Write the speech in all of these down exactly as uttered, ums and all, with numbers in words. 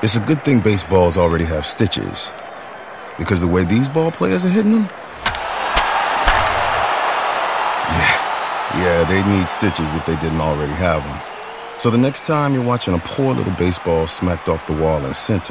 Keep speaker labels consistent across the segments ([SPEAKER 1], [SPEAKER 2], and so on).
[SPEAKER 1] It's a good thing baseballs already have stitches, because the way these ball players are hitting them, yeah, yeah, they need stitches if they didn't already have them. So the next time you're watching a poor little baseball smacked off the wall in center,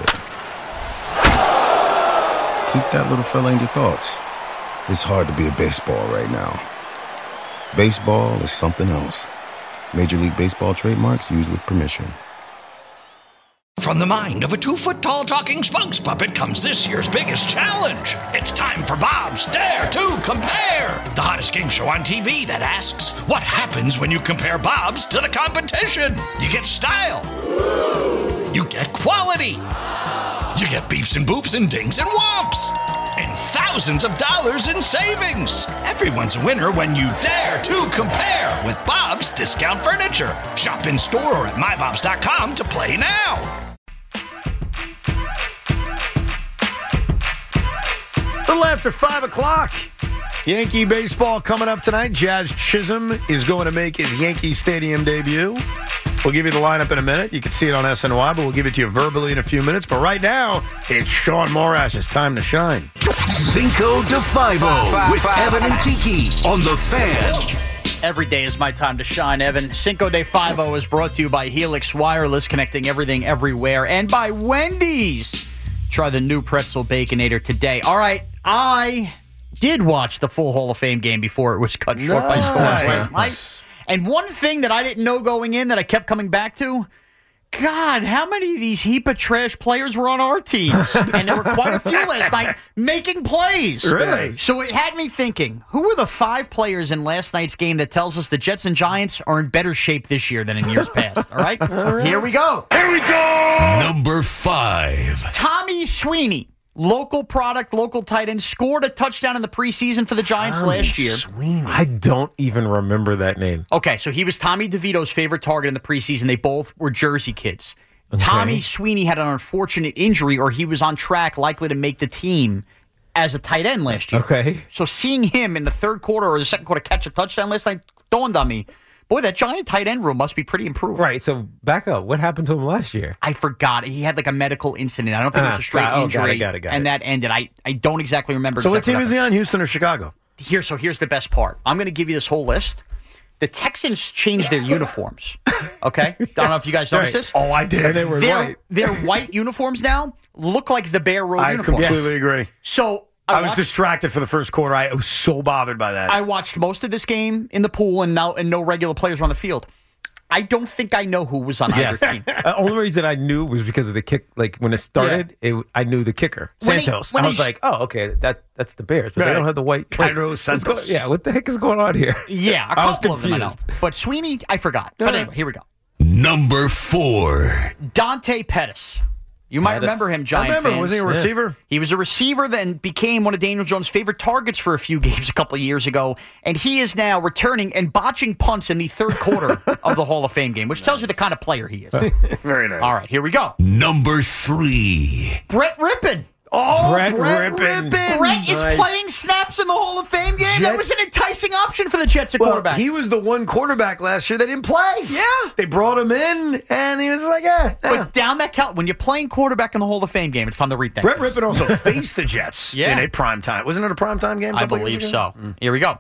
[SPEAKER 1] keep that little fella in your thoughts. It's hard to be a baseball right now. Baseball is something else. Major League Baseball trademarks used with permission.
[SPEAKER 2] From the mind of a two-foot-tall talking spokes puppet comes this year's biggest challenge. It's time for Bob's Dare to Compare, the hottest game show on T V that asks, what happens when you compare Bob's to the competition? You get style. You get quality. You get beeps and boops and dings and whomps. And thousands of dollars in savings. Everyone's a winner when you dare to compare with Bob's Discount Furniture. Shop in store or at my bobs dot com to play now.
[SPEAKER 3] A little after five o'clock. Yankee baseball coming up tonight. Jazz Chisholm is going to make his Yankee Stadium debut. We'll give you the lineup in a minute. You can see it on S N Y, but we'll give it to you verbally in a few minutes. But right now, it's Sean Morash. It's time to shine.
[SPEAKER 4] Cinco de Five-O with five, Evan and Tiki on The Fan.
[SPEAKER 5] Every day is my time to shine, Evan. Cinco de Five-O is brought to you by Helix Wireless, connecting everything everywhere, and by Wendy's. Try the new pretzel baconator today. All right, I did watch the full Hall of Fame game before it was cut short by scores last night. And one thing that I didn't know going in that I kept coming back to, God, how many of these heap of trash players were on our team? And there were quite a few last night making plays.
[SPEAKER 3] Really?
[SPEAKER 5] So it had me thinking, who were the five players in last night's game that tells us the Jets and Giants are in better shape this year than in years past? All right? All right. Here we go.
[SPEAKER 4] Here we go. Number five.
[SPEAKER 5] Tommy Sweeney. Local product, local tight end, scored a touchdown in the preseason for the Giants
[SPEAKER 3] Tommy
[SPEAKER 5] last year.
[SPEAKER 3] Sweeney.
[SPEAKER 6] I don't even remember that name.
[SPEAKER 5] Okay, so he was Tommy DeVito's favorite target in the preseason. They both were Jersey kids. Okay. Tommy Sweeney had an unfortunate injury, or he was on track, likely to make the team as a tight end last year.
[SPEAKER 6] Okay.
[SPEAKER 5] So seeing him in the third quarter or the second quarter catch a touchdown last night dawned on me. Boy, that Giant tight end room must be pretty improved.
[SPEAKER 6] Right, so back up. What happened to him last year?
[SPEAKER 5] I forgot. He had like a medical incident. I don't think uh, it was a straight
[SPEAKER 6] oh,
[SPEAKER 5] injury.
[SPEAKER 6] Got it, got it, got
[SPEAKER 5] and
[SPEAKER 6] it.
[SPEAKER 5] that ended. I, I don't exactly remember.
[SPEAKER 3] So
[SPEAKER 5] exactly
[SPEAKER 3] what team is he on, Houston or Chicago?
[SPEAKER 5] Here, so here's the best part. I'm going to give you this whole list. The Texans changed their uniforms. Okay? I don't know if you guys noticed
[SPEAKER 6] right.
[SPEAKER 5] this.
[SPEAKER 3] Oh, I did.
[SPEAKER 6] And they were
[SPEAKER 5] their,
[SPEAKER 6] white.
[SPEAKER 5] Their white uniforms now look like the Bear Road
[SPEAKER 3] I
[SPEAKER 5] uniforms.
[SPEAKER 3] completely yes. agree.
[SPEAKER 5] So I,
[SPEAKER 3] I was
[SPEAKER 5] watched,
[SPEAKER 3] distracted for the first quarter. I was so bothered by that.
[SPEAKER 5] I watched most of this game in the pool, and now and no regular players were on the field. I don't think I know who was on
[SPEAKER 6] yes.
[SPEAKER 5] either team.
[SPEAKER 6] The only reason I knew was because of the kick. Like when it started, yeah. it, I knew the kicker, when Santos. He, I was like, oh, okay, that that's the Bears, but right. they don't have the white.
[SPEAKER 3] Cairo
[SPEAKER 6] like,
[SPEAKER 3] Santos.
[SPEAKER 6] Go, yeah, what the heck is going on here?
[SPEAKER 5] Yeah, a couple
[SPEAKER 6] I was confused.
[SPEAKER 5] of them I know. But Sweeney, I forgot. But anyway, here we go.
[SPEAKER 4] Number four.
[SPEAKER 5] Dante Pettis. You might
[SPEAKER 6] Pettis.
[SPEAKER 5] remember him, Giant
[SPEAKER 3] I remember.
[SPEAKER 5] fans.
[SPEAKER 3] Was he a receiver?
[SPEAKER 5] Yeah. He was a receiver, then became one of Daniel Jones' favorite targets for a few games a couple of years ago. And he is now returning and botching punts in the third quarter of the Hall of Fame game, which nice. tells you the kind of player he is.
[SPEAKER 3] Very nice.
[SPEAKER 5] All right, here we go.
[SPEAKER 4] Number three.
[SPEAKER 5] Brett Rippon.
[SPEAKER 3] Oh,
[SPEAKER 6] Brett,
[SPEAKER 3] Brett
[SPEAKER 6] Rippon.
[SPEAKER 3] Rippon.
[SPEAKER 5] Brett is
[SPEAKER 6] nice.
[SPEAKER 5] playing snaps in the Hall of Fame game.
[SPEAKER 3] Jet-
[SPEAKER 5] that was an enticing option for the Jets at
[SPEAKER 3] well,
[SPEAKER 5] quarterback.
[SPEAKER 3] He was the one quarterback last year that didn't play.
[SPEAKER 5] Yeah.
[SPEAKER 3] They brought him in, and he was like, yeah.
[SPEAKER 5] But
[SPEAKER 3] yeah.
[SPEAKER 5] down that count, when you're playing quarterback in the Hall of Fame game, it's time to rethink.
[SPEAKER 3] Brett Rippon also faced the Jets
[SPEAKER 5] yeah.
[SPEAKER 3] in a prime time. Wasn't it a prime time game?
[SPEAKER 5] I believe so. Mm. Here we go.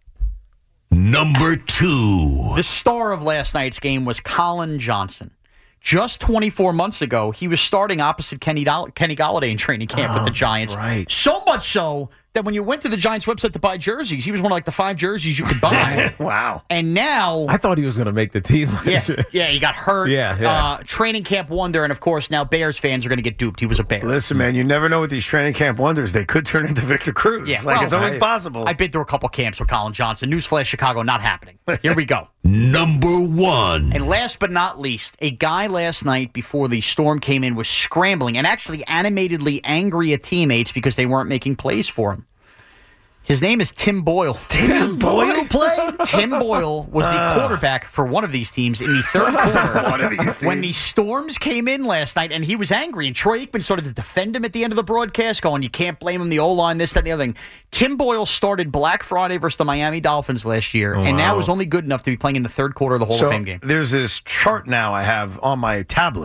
[SPEAKER 4] Number two.
[SPEAKER 5] The star of last night's game was Colin Johnson. Just twenty-four months ago, he was starting opposite Kenny, Doll- Kenny Golladay in training camp
[SPEAKER 3] oh,
[SPEAKER 5] with the Giants.
[SPEAKER 3] Right.
[SPEAKER 5] So much so that when you went to the Giants website to buy jerseys, he was one of like the five jerseys you could buy.
[SPEAKER 3] Wow.
[SPEAKER 5] And now...
[SPEAKER 6] I thought he was going to make the team.
[SPEAKER 5] Yeah, yeah, he got hurt.
[SPEAKER 6] Yeah, yeah.
[SPEAKER 5] Uh, training camp wonder, and of course now Bears fans are going to get duped. He was a Bear.
[SPEAKER 3] Listen, man, you never know with these training camp wonders. They could turn into Victor Cruz.
[SPEAKER 5] Yeah,
[SPEAKER 3] like
[SPEAKER 5] well,
[SPEAKER 3] it's always
[SPEAKER 6] right.
[SPEAKER 3] possible.
[SPEAKER 5] I've been through a couple camps with Colin Johnson. Newsflash, Chicago, not happening. Here we go.
[SPEAKER 4] Number one.
[SPEAKER 5] And last but not least, a guy last night before the storm came in was scrambling and actually animatedly angry at teammates because they weren't making plays for him. His name is Tim Boyle.
[SPEAKER 3] Tim Boyle played?
[SPEAKER 5] Tim Boyle was the uh, quarterback for one of these teams in the third quarter.
[SPEAKER 3] One of these teams.
[SPEAKER 5] When the storms came in last night, and he was angry, and Troy Aikman started to defend him at the end of the broadcast, going, you can't blame him, the O-line, this, that, and the other thing. Tim Boyle started Black Friday versus the Miami Dolphins last year, oh, and now wow. is only good enough to be playing in the third quarter of the Hall
[SPEAKER 3] so
[SPEAKER 5] of Fame game.
[SPEAKER 3] There's this chart now I have on my tablet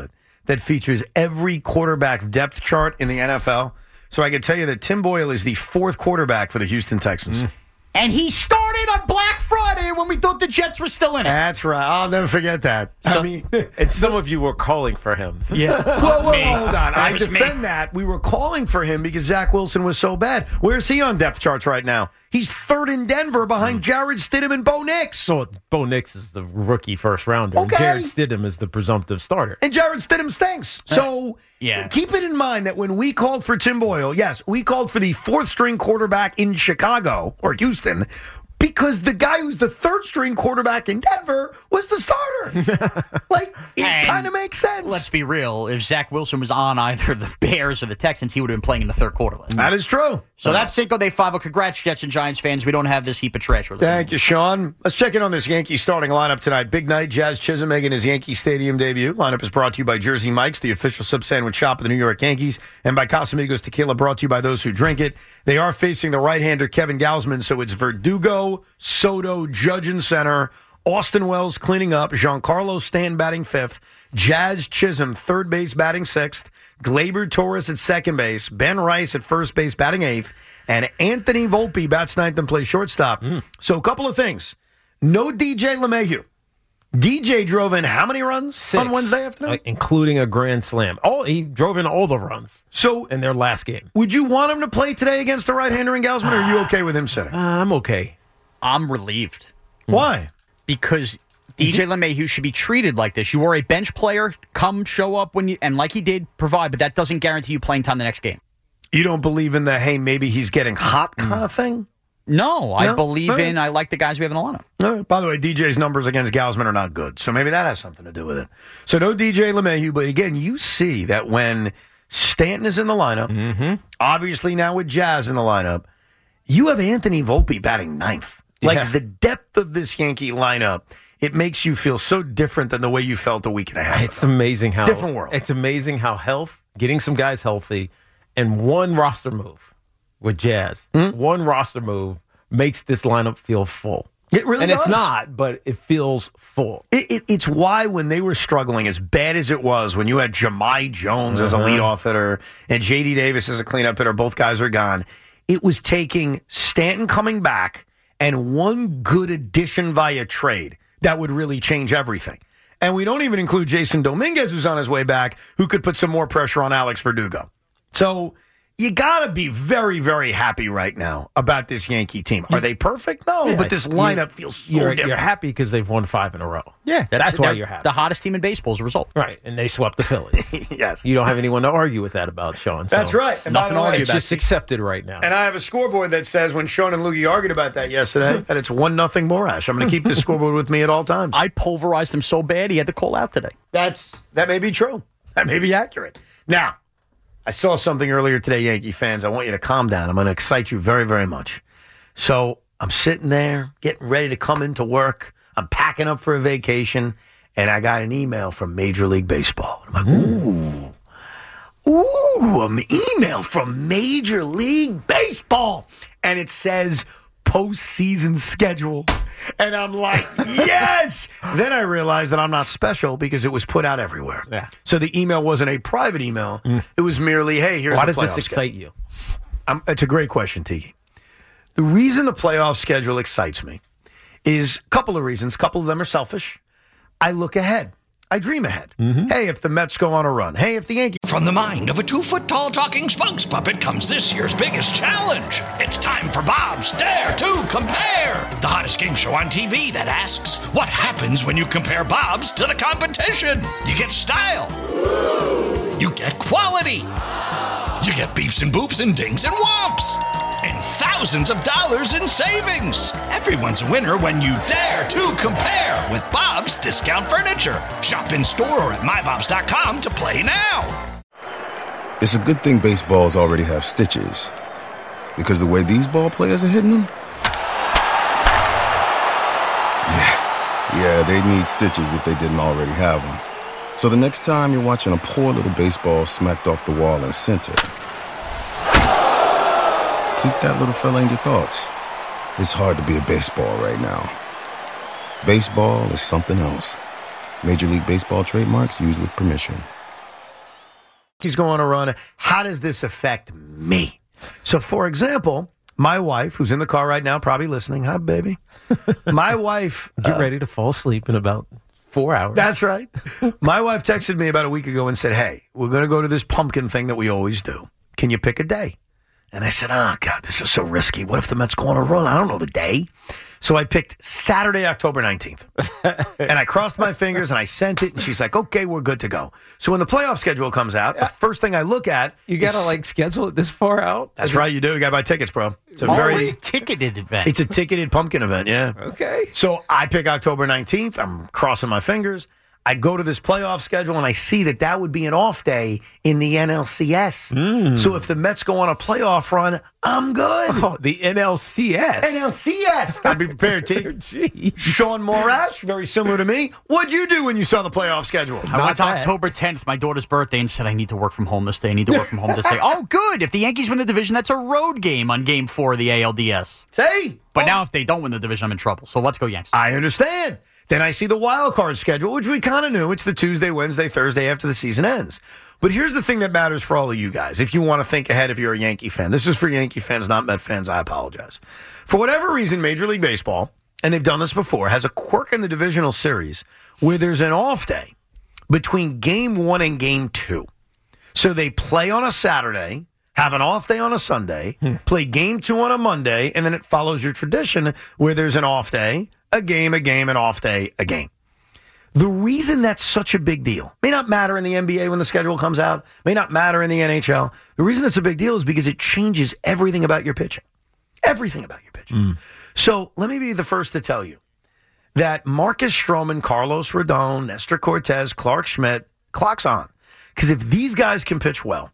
[SPEAKER 3] that features every quarterback depth chart in the N F L. So I can tell you that Tim Boyle is the fourth quarterback for the Houston Texans.
[SPEAKER 5] Mm. And he started on Black Friday when we thought the Jets were still in it.
[SPEAKER 3] That's right. I'll never forget that.
[SPEAKER 6] So,
[SPEAKER 3] I mean,
[SPEAKER 6] and some of you were calling for him.
[SPEAKER 5] Yeah.
[SPEAKER 3] Whoa, whoa, hold on.
[SPEAKER 5] That
[SPEAKER 3] I
[SPEAKER 5] was
[SPEAKER 3] defend
[SPEAKER 5] me.
[SPEAKER 3] that. We were calling for him because Zach Wilson was so bad. Where's he on depth charts right now? He's third in Denver behind Jared Stidham and Bo Nix.
[SPEAKER 6] So Bo Nix is the rookie first rounder.
[SPEAKER 3] Okay.
[SPEAKER 6] And Jared Stidham is the presumptive starter.
[SPEAKER 3] And Jared Stidham stinks. So
[SPEAKER 5] yeah.
[SPEAKER 3] keep it in mind that when we called for Tim Boyle, yes, we called for the fourth string quarterback in Chicago or Houston because the guy who's the third string quarterback in Denver was the starter. Like, it kind of makes sense.
[SPEAKER 5] Let's be real. If Zach Wilson was on either the Bears or the Texans, he would have been playing in the third quarter.
[SPEAKER 3] That is true.
[SPEAKER 5] So that's Cinco de Five. Congrats, Jets and Giants fans. We don't have this heap of trash with us.
[SPEAKER 3] Thank you, Sean. Let's check in on this Yankee starting lineup tonight. Big night. Jazz Chisholm making his Yankee Stadium debut. Lineup is brought to you by Jersey Mike's, the official sub sandwich shop of the New York Yankees, and by Casamigos Tequila, brought to you by those who drink it. They are facing the right-hander Kevin Gausman, so it's Verdugo, Soto, Judge in center, Austin Wells cleaning up, Giancarlo Stanton batting fifth, Jazz Chisholm third base batting sixth, Gleyber Torres at second base, Ben Rice at first base batting eighth, and Anthony Volpe bats ninth and plays shortstop. Mm. So a couple of things. No D J LeMahieu. D J drove in how many runs
[SPEAKER 6] Six,
[SPEAKER 3] on Wednesday afternoon?
[SPEAKER 6] uh, including a grand slam. All he drove in all the runs.
[SPEAKER 3] So
[SPEAKER 6] in their last game.
[SPEAKER 3] Would you want him to play today against the right-hander in Gausman, or are you okay with him sitting?
[SPEAKER 6] Uh, I'm okay.
[SPEAKER 5] I'm relieved.
[SPEAKER 3] Why?
[SPEAKER 5] Because D J LeMahieu should be treated like this. You are a bench player. Come show up when you, and like he did, provide, but that doesn't guarantee you playing time the next game.
[SPEAKER 3] You don't believe in the, hey, maybe he's getting hot kind of thing?
[SPEAKER 5] No, I
[SPEAKER 3] No?
[SPEAKER 5] believe
[SPEAKER 3] Right.
[SPEAKER 5] in, I like the guys we have in the lineup.
[SPEAKER 3] No. By the way, D J's numbers against Gausman are not good, so maybe that has something to do with it. So no D J LeMahieu, but again, you see that when Stanton is in the lineup, mm-hmm. obviously now with Jazz in the lineup, you have Anthony Volpe batting ninth. Like
[SPEAKER 6] Yeah.
[SPEAKER 3] the depth of this Yankee lineup, it makes you feel so different than the way you felt a week and a half
[SPEAKER 6] It's
[SPEAKER 3] ago.
[SPEAKER 6] amazing how
[SPEAKER 3] Different world.
[SPEAKER 6] It's amazing how health, getting some guys healthy, and one roster move with Jazz,
[SPEAKER 3] Mm-hmm.
[SPEAKER 6] one roster move makes this lineup feel full.
[SPEAKER 3] It really
[SPEAKER 6] and
[SPEAKER 3] does.
[SPEAKER 6] it's not, but it feels full.
[SPEAKER 3] It, it, it's why when they were struggling, as bad as it was, when you had Jahmai Jones as a
[SPEAKER 6] Uh-huh.
[SPEAKER 3] leadoff hitter and J D Davis as a cleanup hitter, both guys are gone, it was taking Stanton coming back and one good addition via trade that would really change everything. And we don't even include Jason Dominguez, who's on his way back, who could put some more pressure on Alex Verdugo. So you got to be very, very happy right now about this Yankee team. Are they perfect? No,
[SPEAKER 6] Yeah,
[SPEAKER 3] but this
[SPEAKER 6] you-
[SPEAKER 3] lineup feels so
[SPEAKER 6] You're,
[SPEAKER 3] different.
[SPEAKER 6] you're happy because they've won five in a row.
[SPEAKER 5] Yeah,
[SPEAKER 6] That's why
[SPEAKER 5] they're
[SPEAKER 6] you're happy.
[SPEAKER 5] The hottest team in baseball as a result.
[SPEAKER 6] Right, and they swept the Phillies.
[SPEAKER 3] Yes.
[SPEAKER 6] You don't have anyone to argue with that about, Sean. So
[SPEAKER 3] That's right. And by
[SPEAKER 5] Nothing
[SPEAKER 3] the
[SPEAKER 5] to
[SPEAKER 3] way,
[SPEAKER 5] argue
[SPEAKER 6] It's
[SPEAKER 5] about.
[SPEAKER 6] just accepted right now.
[SPEAKER 3] And I have a scoreboard that says when Sean and Loogie argued about that yesterday, that it's one nothing Morash. I'm going to keep this scoreboard with me at all times.
[SPEAKER 5] I pulverized him so bad he had to call out today.
[SPEAKER 3] That's that may be true. That may be accurate. Now, I saw something earlier today, Yankee fans. I want you to calm down. I'm going to excite you very, very much. So I'm sitting there getting ready to come into work. I'm packing up for a vacation, and I got an email from Major League Baseball. I'm like, ooh. Ooh, an email from Major League Baseball. And it says postseason schedule. And I'm like, yes! Then I realized that I'm not special because it was put out everywhere.
[SPEAKER 6] Yeah.
[SPEAKER 3] So the email wasn't a private email. It was merely, hey, here's
[SPEAKER 6] Why
[SPEAKER 3] the
[SPEAKER 6] does this
[SPEAKER 3] playoff
[SPEAKER 6] excite
[SPEAKER 3] schedule.
[SPEAKER 6] you?
[SPEAKER 3] Um, it's a great question, Tiki. The reason the playoff schedule excites me is a couple of reasons. A couple of them are selfish. I look ahead. I dream ahead. Hey, if the Mets go on a run. Hey, if the Yankees...
[SPEAKER 2] From the mind of a two-foot-tall talking spokes puppet comes this year's biggest challenge. It's time for Bob's Dare to Compare, the hottest game show on T V that asks, what happens when you compare Bob's to the competition? You get style. You get quality. You get beeps and boops and dings and whomps. And thousands of dollars in savings. Everyone's a winner when you dare to compare with Bob's Discount Furniture. Shop in store or at my bobs dot com to play now.
[SPEAKER 1] It's a good thing baseballs already have stitches. Because the way these ball players are hitting them? Yeah, yeah, they need stitches if they didn't already have them. So the next time you're watching a poor little baseball smacked off the wall in center, keep that little fella in your thoughts. It's hard to be a baseball right now. Baseball is something else. Major League Baseball trademarks used with permission.
[SPEAKER 3] Yankees go on a run, how does this affect me? So, for example, my wife, who's in the car right now, probably listening. Hi, baby. My wife.
[SPEAKER 6] Get
[SPEAKER 3] uh,
[SPEAKER 6] ready to fall asleep in about four hours.
[SPEAKER 3] That's right. My wife texted me about a week ago and said, hey, we're going to go to this pumpkin thing that we always do. Can you pick a day? And I said, oh, God, this is so risky. What if the Mets go on a run? I don't know the day. So I picked Saturday, October nineteenth. And I crossed my fingers and I sent it. And she's like, okay, we're good to go. So when the playoff schedule comes out, the first thing I look at.
[SPEAKER 6] You got to
[SPEAKER 3] is,
[SPEAKER 6] like schedule it this far out?
[SPEAKER 3] That's right. You do. You got to buy tickets, bro. It's a
[SPEAKER 5] oh,
[SPEAKER 3] very.
[SPEAKER 5] it's a ticketed event.
[SPEAKER 3] It's a ticketed pumpkin event, yeah.
[SPEAKER 6] Okay.
[SPEAKER 3] So I pick October nineteenth. I'm crossing my fingers. I go to this playoff schedule, and I see that that would be an off day in the N L C S. Mm. So if the Mets go on a playoff run, I'm good.
[SPEAKER 6] Oh, the N L C S.
[SPEAKER 3] N L C S. Got to be prepared, T. Sean Morash, very similar to me. What'd you do when you saw the playoff schedule?
[SPEAKER 5] I went to October tenth, my daughter's birthday, and said, I need to work from home this day. I need to work from home this day. Oh, good. If the Yankees win the division, that's a road game on game four of the A L D S.
[SPEAKER 3] Hey.
[SPEAKER 5] But
[SPEAKER 3] oh.
[SPEAKER 5] now if they don't win the division, I'm in trouble. So let's go Yanks.
[SPEAKER 3] I understand. Then I see the wild card schedule, which we kind of knew. It's the Tuesday, Wednesday, Thursday after the season ends. But here's the thing that matters for all of you guys. If you want to think ahead if you're a Yankee fan. This is for Yankee fans, not Met fans. I apologize. For whatever reason, Major League Baseball, and they've done this before, has a quirk in the divisional series where there's an off day between game one and game two. So they play on a Saturday, have an off day on a Sunday, hmm. play game two on a Monday, and then it follows your tradition where there's an off day, a game, a game, an off day, a game. The reason that's such a big deal may not matter in the N B A when the schedule comes out, may not matter in the N H L. The reason it's a big deal is because it changes everything about your pitching. Everything about your pitching. Mm. So let me be the first to tell you that Marcus Stroman, Carlos Rodon, Nestor Cortez, Clark Schmidt, clock's on. Because if these guys can pitch well,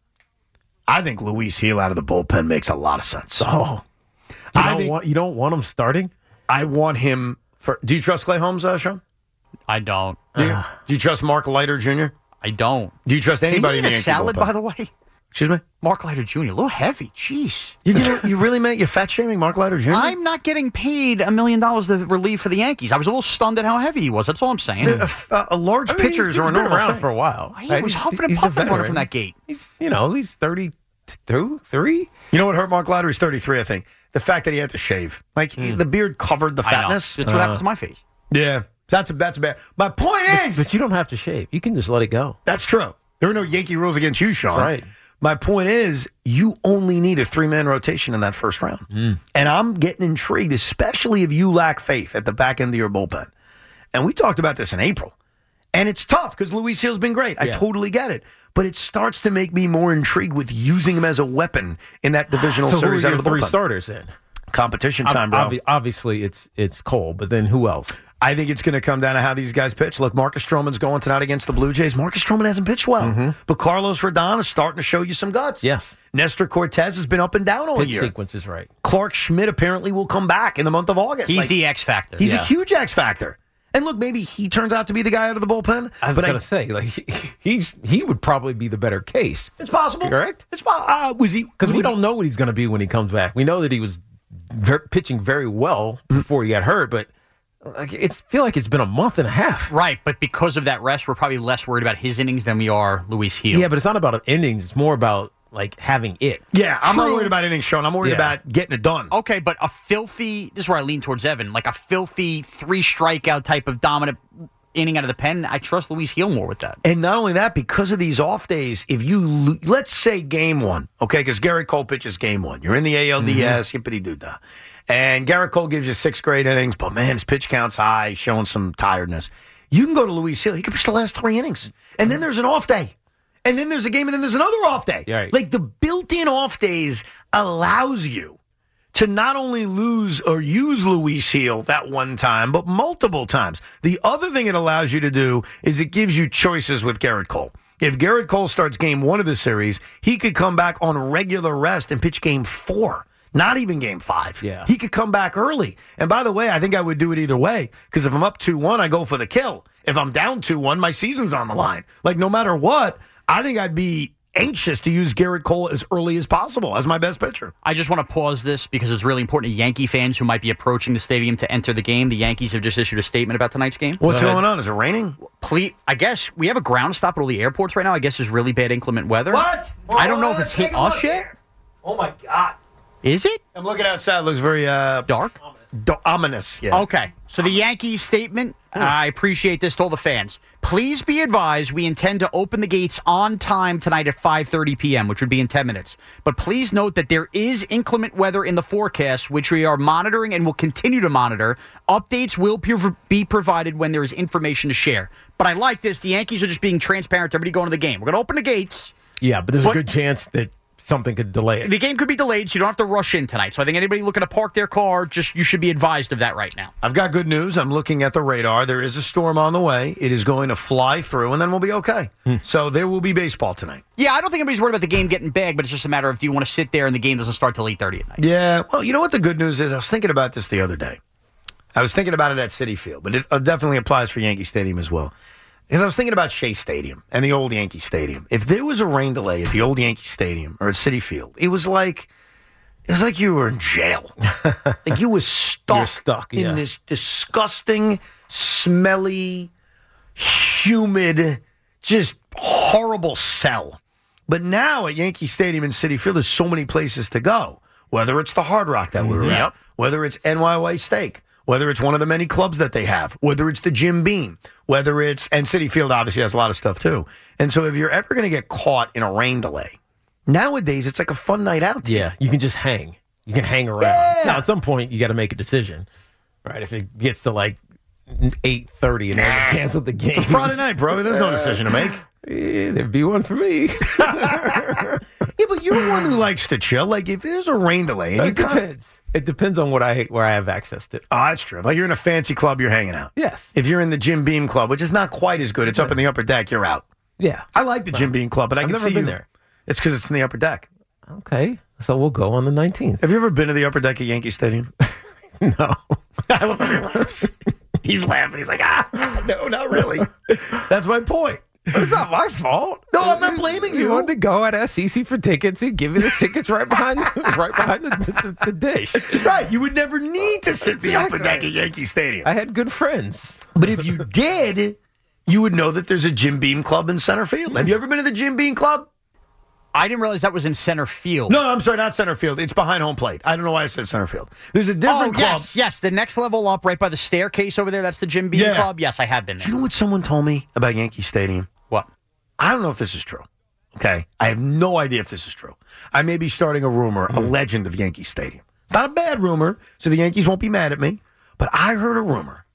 [SPEAKER 3] I think Luis Gil out of the bullpen makes a lot of sense.
[SPEAKER 6] Oh, you
[SPEAKER 3] I
[SPEAKER 6] don't
[SPEAKER 3] think,
[SPEAKER 6] want you don't want him starting?
[SPEAKER 3] I want him for. Do you trust Clay Holmes, uh, Sean?
[SPEAKER 5] I don't.
[SPEAKER 3] Do you, do you trust Mark Leiter Junior?
[SPEAKER 5] I don't.
[SPEAKER 3] Do you trust anybody
[SPEAKER 5] Can
[SPEAKER 3] in
[SPEAKER 5] he
[SPEAKER 3] the
[SPEAKER 5] eat
[SPEAKER 3] Yankee
[SPEAKER 5] a salad,
[SPEAKER 3] bullpen?
[SPEAKER 5] by the way?
[SPEAKER 3] Excuse me?
[SPEAKER 5] Mark Leiter Junior, a little heavy. Jeez.
[SPEAKER 3] You gonna, you really meant you fat shaming Mark Leiter Junior?
[SPEAKER 5] I'm not getting paid a million dollars to relieve for the Yankees. I was a little stunned at how heavy he was. That's all I'm saying.
[SPEAKER 3] A, a, a large
[SPEAKER 6] I mean,
[SPEAKER 3] pitchers
[SPEAKER 6] he's,
[SPEAKER 3] are
[SPEAKER 6] he's
[SPEAKER 3] a
[SPEAKER 6] been
[SPEAKER 3] normal
[SPEAKER 6] around
[SPEAKER 3] thing.
[SPEAKER 6] for a while.
[SPEAKER 5] He
[SPEAKER 6] right?
[SPEAKER 5] was
[SPEAKER 6] He's-
[SPEAKER 5] huffing and
[SPEAKER 6] he's a
[SPEAKER 5] puffing running
[SPEAKER 6] veteran.
[SPEAKER 5] from that gate.
[SPEAKER 6] He's you know he's thirty-two, three.
[SPEAKER 3] You know what hurt Mark Leiter? He's thirty-three, I think. The fact that he had to shave. Like, he, the beard covered the
[SPEAKER 5] I know.
[SPEAKER 3] fatness.
[SPEAKER 5] That's what happens to my face.
[SPEAKER 3] Yeah. That's a, that's a bad. My point is.
[SPEAKER 6] But you don't have to shave. You can just let it go.
[SPEAKER 3] That's true. There are no Yankee rules against you, Sean.
[SPEAKER 6] Right.
[SPEAKER 3] My point is, you only need a three-man rotation in that first round. Mm. And I'm getting intrigued, especially if you lack faith at the back end of your bullpen. And we talked about this in April. And it's tough because Luis Gil's been great. I
[SPEAKER 6] Yeah.
[SPEAKER 3] totally get it. But it starts to make me more intrigued with using him as a weapon in that divisional
[SPEAKER 6] So who
[SPEAKER 3] series
[SPEAKER 6] are
[SPEAKER 3] out
[SPEAKER 6] your
[SPEAKER 3] of the
[SPEAKER 6] three
[SPEAKER 3] bullpen.
[SPEAKER 6] starters then?
[SPEAKER 3] Competition time, bro.
[SPEAKER 6] Obvi- obviously, it's it's Cole, but then who else?
[SPEAKER 3] I think it's going to come down to how these guys pitch. Look, Marcus Stroman's going tonight against the Blue Jays. Marcus Stroman hasn't pitched well, mm-hmm. but Carlos Rodon is starting to show you some guts.
[SPEAKER 6] Yes.
[SPEAKER 3] Nestor Cortez has been up and down all
[SPEAKER 6] Pitch
[SPEAKER 3] year.
[SPEAKER 6] sequence is right.
[SPEAKER 3] Clark Schmidt apparently will come back in the month of August.
[SPEAKER 5] He's
[SPEAKER 3] Like,
[SPEAKER 5] the X factor.
[SPEAKER 3] He's
[SPEAKER 5] Yeah.
[SPEAKER 3] a huge X factor. And look, maybe he turns out to be the guy out of the bullpen.
[SPEAKER 6] I was
[SPEAKER 3] but
[SPEAKER 6] going to say, like he, he's he would probably be the better case.
[SPEAKER 3] It's possible.
[SPEAKER 6] Correct?
[SPEAKER 3] It's possible. Uh, was he?
[SPEAKER 6] Because we don't know what he's going to be when he comes back. We know that he was ver- pitching very well before he got hurt, but like, it's feel like it's been a month and a half.
[SPEAKER 5] Right, but because of that rest, we're probably less worried about his innings than we are Luis Gil.
[SPEAKER 6] Yeah, but it's not about innings. It's more about like having it.
[SPEAKER 3] Yeah, I'm not
[SPEAKER 5] True.
[SPEAKER 3] worried about innings, Sean. I'm worried
[SPEAKER 6] Yeah.
[SPEAKER 3] about getting it done.
[SPEAKER 5] Okay, but a filthy, this is where I lean towards Evan, like a filthy three strikeout type of dominant inning out of the pen, I trust Luis Gil more with that.
[SPEAKER 3] And not only that, because of these off days, if you, lo- let's say game one, okay, because Garrett Cole pitches game one. You're in the A L D S, mm-hmm. yippity-doo-dah. And Garrett Cole gives you six great innings, but man, his pitch count's high, showing some tiredness. You can go to Luis Gil. He can pitch the last three innings. And then there's an off day. And then there's a game, and then there's another off day.
[SPEAKER 6] Right.
[SPEAKER 3] Like the built-in off days allows you to not only lose or use Luis Gil that one time, but multiple times. The other thing it allows you to do is it gives you choices with Garrett Cole. If Garrett Cole starts game one of the series, he could come back on regular rest and pitch game four. Not even game five.
[SPEAKER 6] Yeah.
[SPEAKER 3] He could come back early. And by the way, I think I would do it either way. Because if I'm up two one, I go for the kill. If I'm down two one, my season's on the line. Like, no matter what, I think I'd be anxious to use Garrett Cole as early as possible as my best pitcher.
[SPEAKER 5] I just want to pause this because it's really important to Yankee fans who might be approaching the stadium to enter the game. The Yankees have just issued a statement about tonight's game.
[SPEAKER 3] What's going on? Is it raining?
[SPEAKER 5] Please, I guess we have a ground stop at all the airports right now. I guess there's really bad inclement weather.
[SPEAKER 3] What?
[SPEAKER 5] I don't know if
[SPEAKER 3] Well,
[SPEAKER 5] it's hit
[SPEAKER 3] take a
[SPEAKER 5] us
[SPEAKER 3] look
[SPEAKER 5] yet.
[SPEAKER 3] here. Oh, my God.
[SPEAKER 5] Is it?
[SPEAKER 3] I'm looking outside. It looks very uh,
[SPEAKER 5] Dark?
[SPEAKER 3] d- ominous. Yeah.
[SPEAKER 5] Okay. So the Yankees statement, I appreciate this to all the fans. Please be advised we intend to open the gates on time tonight at five thirty p.m., which would be in ten minutes. But please note that there is inclement weather in the forecast, which we are monitoring and will continue to monitor. Updates will be provided when there is information to share. But I like this. The Yankees are just being transparent to everybody going to the game. We're going to open the gates.
[SPEAKER 6] Yeah, but there's
[SPEAKER 5] But-
[SPEAKER 6] a good chance that something could delay it.
[SPEAKER 5] The game could be delayed, so you don't have to rush in tonight. So I think anybody looking to park their car, just you should be advised of that right now.
[SPEAKER 3] I've got good news. I'm looking at the radar. There is a storm on the way. It is going to fly through, and then we'll be okay.
[SPEAKER 6] Hmm.
[SPEAKER 3] So there will be baseball tonight.
[SPEAKER 5] Yeah, I don't think anybody's worried about the game getting big, but it's just a matter of do you want to sit there and the game doesn't start till eight thirty at night.
[SPEAKER 3] Yeah. Well, you know what the good news is? I was thinking about this the other day. I was thinking about it at Citi Field, but it uh, definitely applies for Yankee Stadium as well. Because I was thinking about Shea Stadium and the old Yankee Stadium. If there was a rain delay at the old Yankee Stadium or at Citi Field, it was like it was like you were in jail. Like you were stuck,
[SPEAKER 6] You're stuck,
[SPEAKER 3] in
[SPEAKER 6] yeah.
[SPEAKER 3] this disgusting, smelly, humid, just horrible cell. But now at Yankee Stadium and Citi Field, there's so many places to go. Whether it's the Hard Rock that we were at,
[SPEAKER 5] Yep.
[SPEAKER 3] whether it's N Y Y Steak, whether it's one of the many clubs that they have, whether it's the Jim Beam, whether it's, and Citi Field obviously has a lot of stuff too. And so if you're ever going to get caught in a rain delay, nowadays it's like a fun night out.
[SPEAKER 6] Yeah, you can just hang. You can hang around.
[SPEAKER 3] Yeah.
[SPEAKER 6] Now, at some point, you got to make a decision, right? If it gets to like eight thirty and they cancel the game.
[SPEAKER 3] Friday night, bro. There's no decision to make.
[SPEAKER 6] Yeah, there'd be one for me.
[SPEAKER 3] Yeah, but you're one who likes to chill. Like if there's a rain delay and you
[SPEAKER 6] It
[SPEAKER 3] kind of,
[SPEAKER 6] depends. It depends on what I where I have access to.
[SPEAKER 3] oh, that's true. Like you're in a fancy club, you're hanging out.
[SPEAKER 6] Yes.
[SPEAKER 3] If you're in the Jim Beam Club, which is not quite as good, it's up in the upper deck, you're out.
[SPEAKER 6] Yeah.
[SPEAKER 3] I like the Jim Beam Club, but I
[SPEAKER 6] I've
[SPEAKER 3] can
[SPEAKER 6] never
[SPEAKER 3] see
[SPEAKER 6] been
[SPEAKER 3] you.
[SPEAKER 6] there.
[SPEAKER 3] It's because it's in the upper deck.
[SPEAKER 6] Okay. So we'll go on the nineteenth.
[SPEAKER 3] Have you ever been to the upper deck at Yankee Stadium?
[SPEAKER 6] No.
[SPEAKER 3] I love how he laughs. He's laughing. He's like, ah, no, not really. That's my point.
[SPEAKER 6] It's not my fault.
[SPEAKER 3] No, I'm not blaming
[SPEAKER 6] You
[SPEAKER 3] you.
[SPEAKER 6] wanted to go at S E C for tickets and give you the tickets right behind right behind the, the, the dish.
[SPEAKER 3] Right, you would never need to sit the upper deck at Yankee Stadium.
[SPEAKER 6] I had good friends.
[SPEAKER 3] But if you did, you would know that there's a Jim Beam Club in center field. Have you ever been to the Jim Beam Club?
[SPEAKER 5] I didn't realize that was in center field.
[SPEAKER 3] No, I'm sorry, not center field. It's behind home plate. I don't know why I said center field. There's a
[SPEAKER 5] Oh,
[SPEAKER 3] different club.
[SPEAKER 5] yes, yes. The next level up, right by the staircase over there, that's the Jim Beam
[SPEAKER 3] Yeah.
[SPEAKER 5] Club. Yes, I have been
[SPEAKER 3] Do
[SPEAKER 5] there.
[SPEAKER 3] you know what someone told me about Yankee Stadium?
[SPEAKER 5] What?
[SPEAKER 3] I don't know if this is true. Okay. I have no idea if this is true. I may be starting a rumor, a legend of Yankee Stadium. It's not a bad rumor, so the Yankees won't be mad at me. But I heard a rumor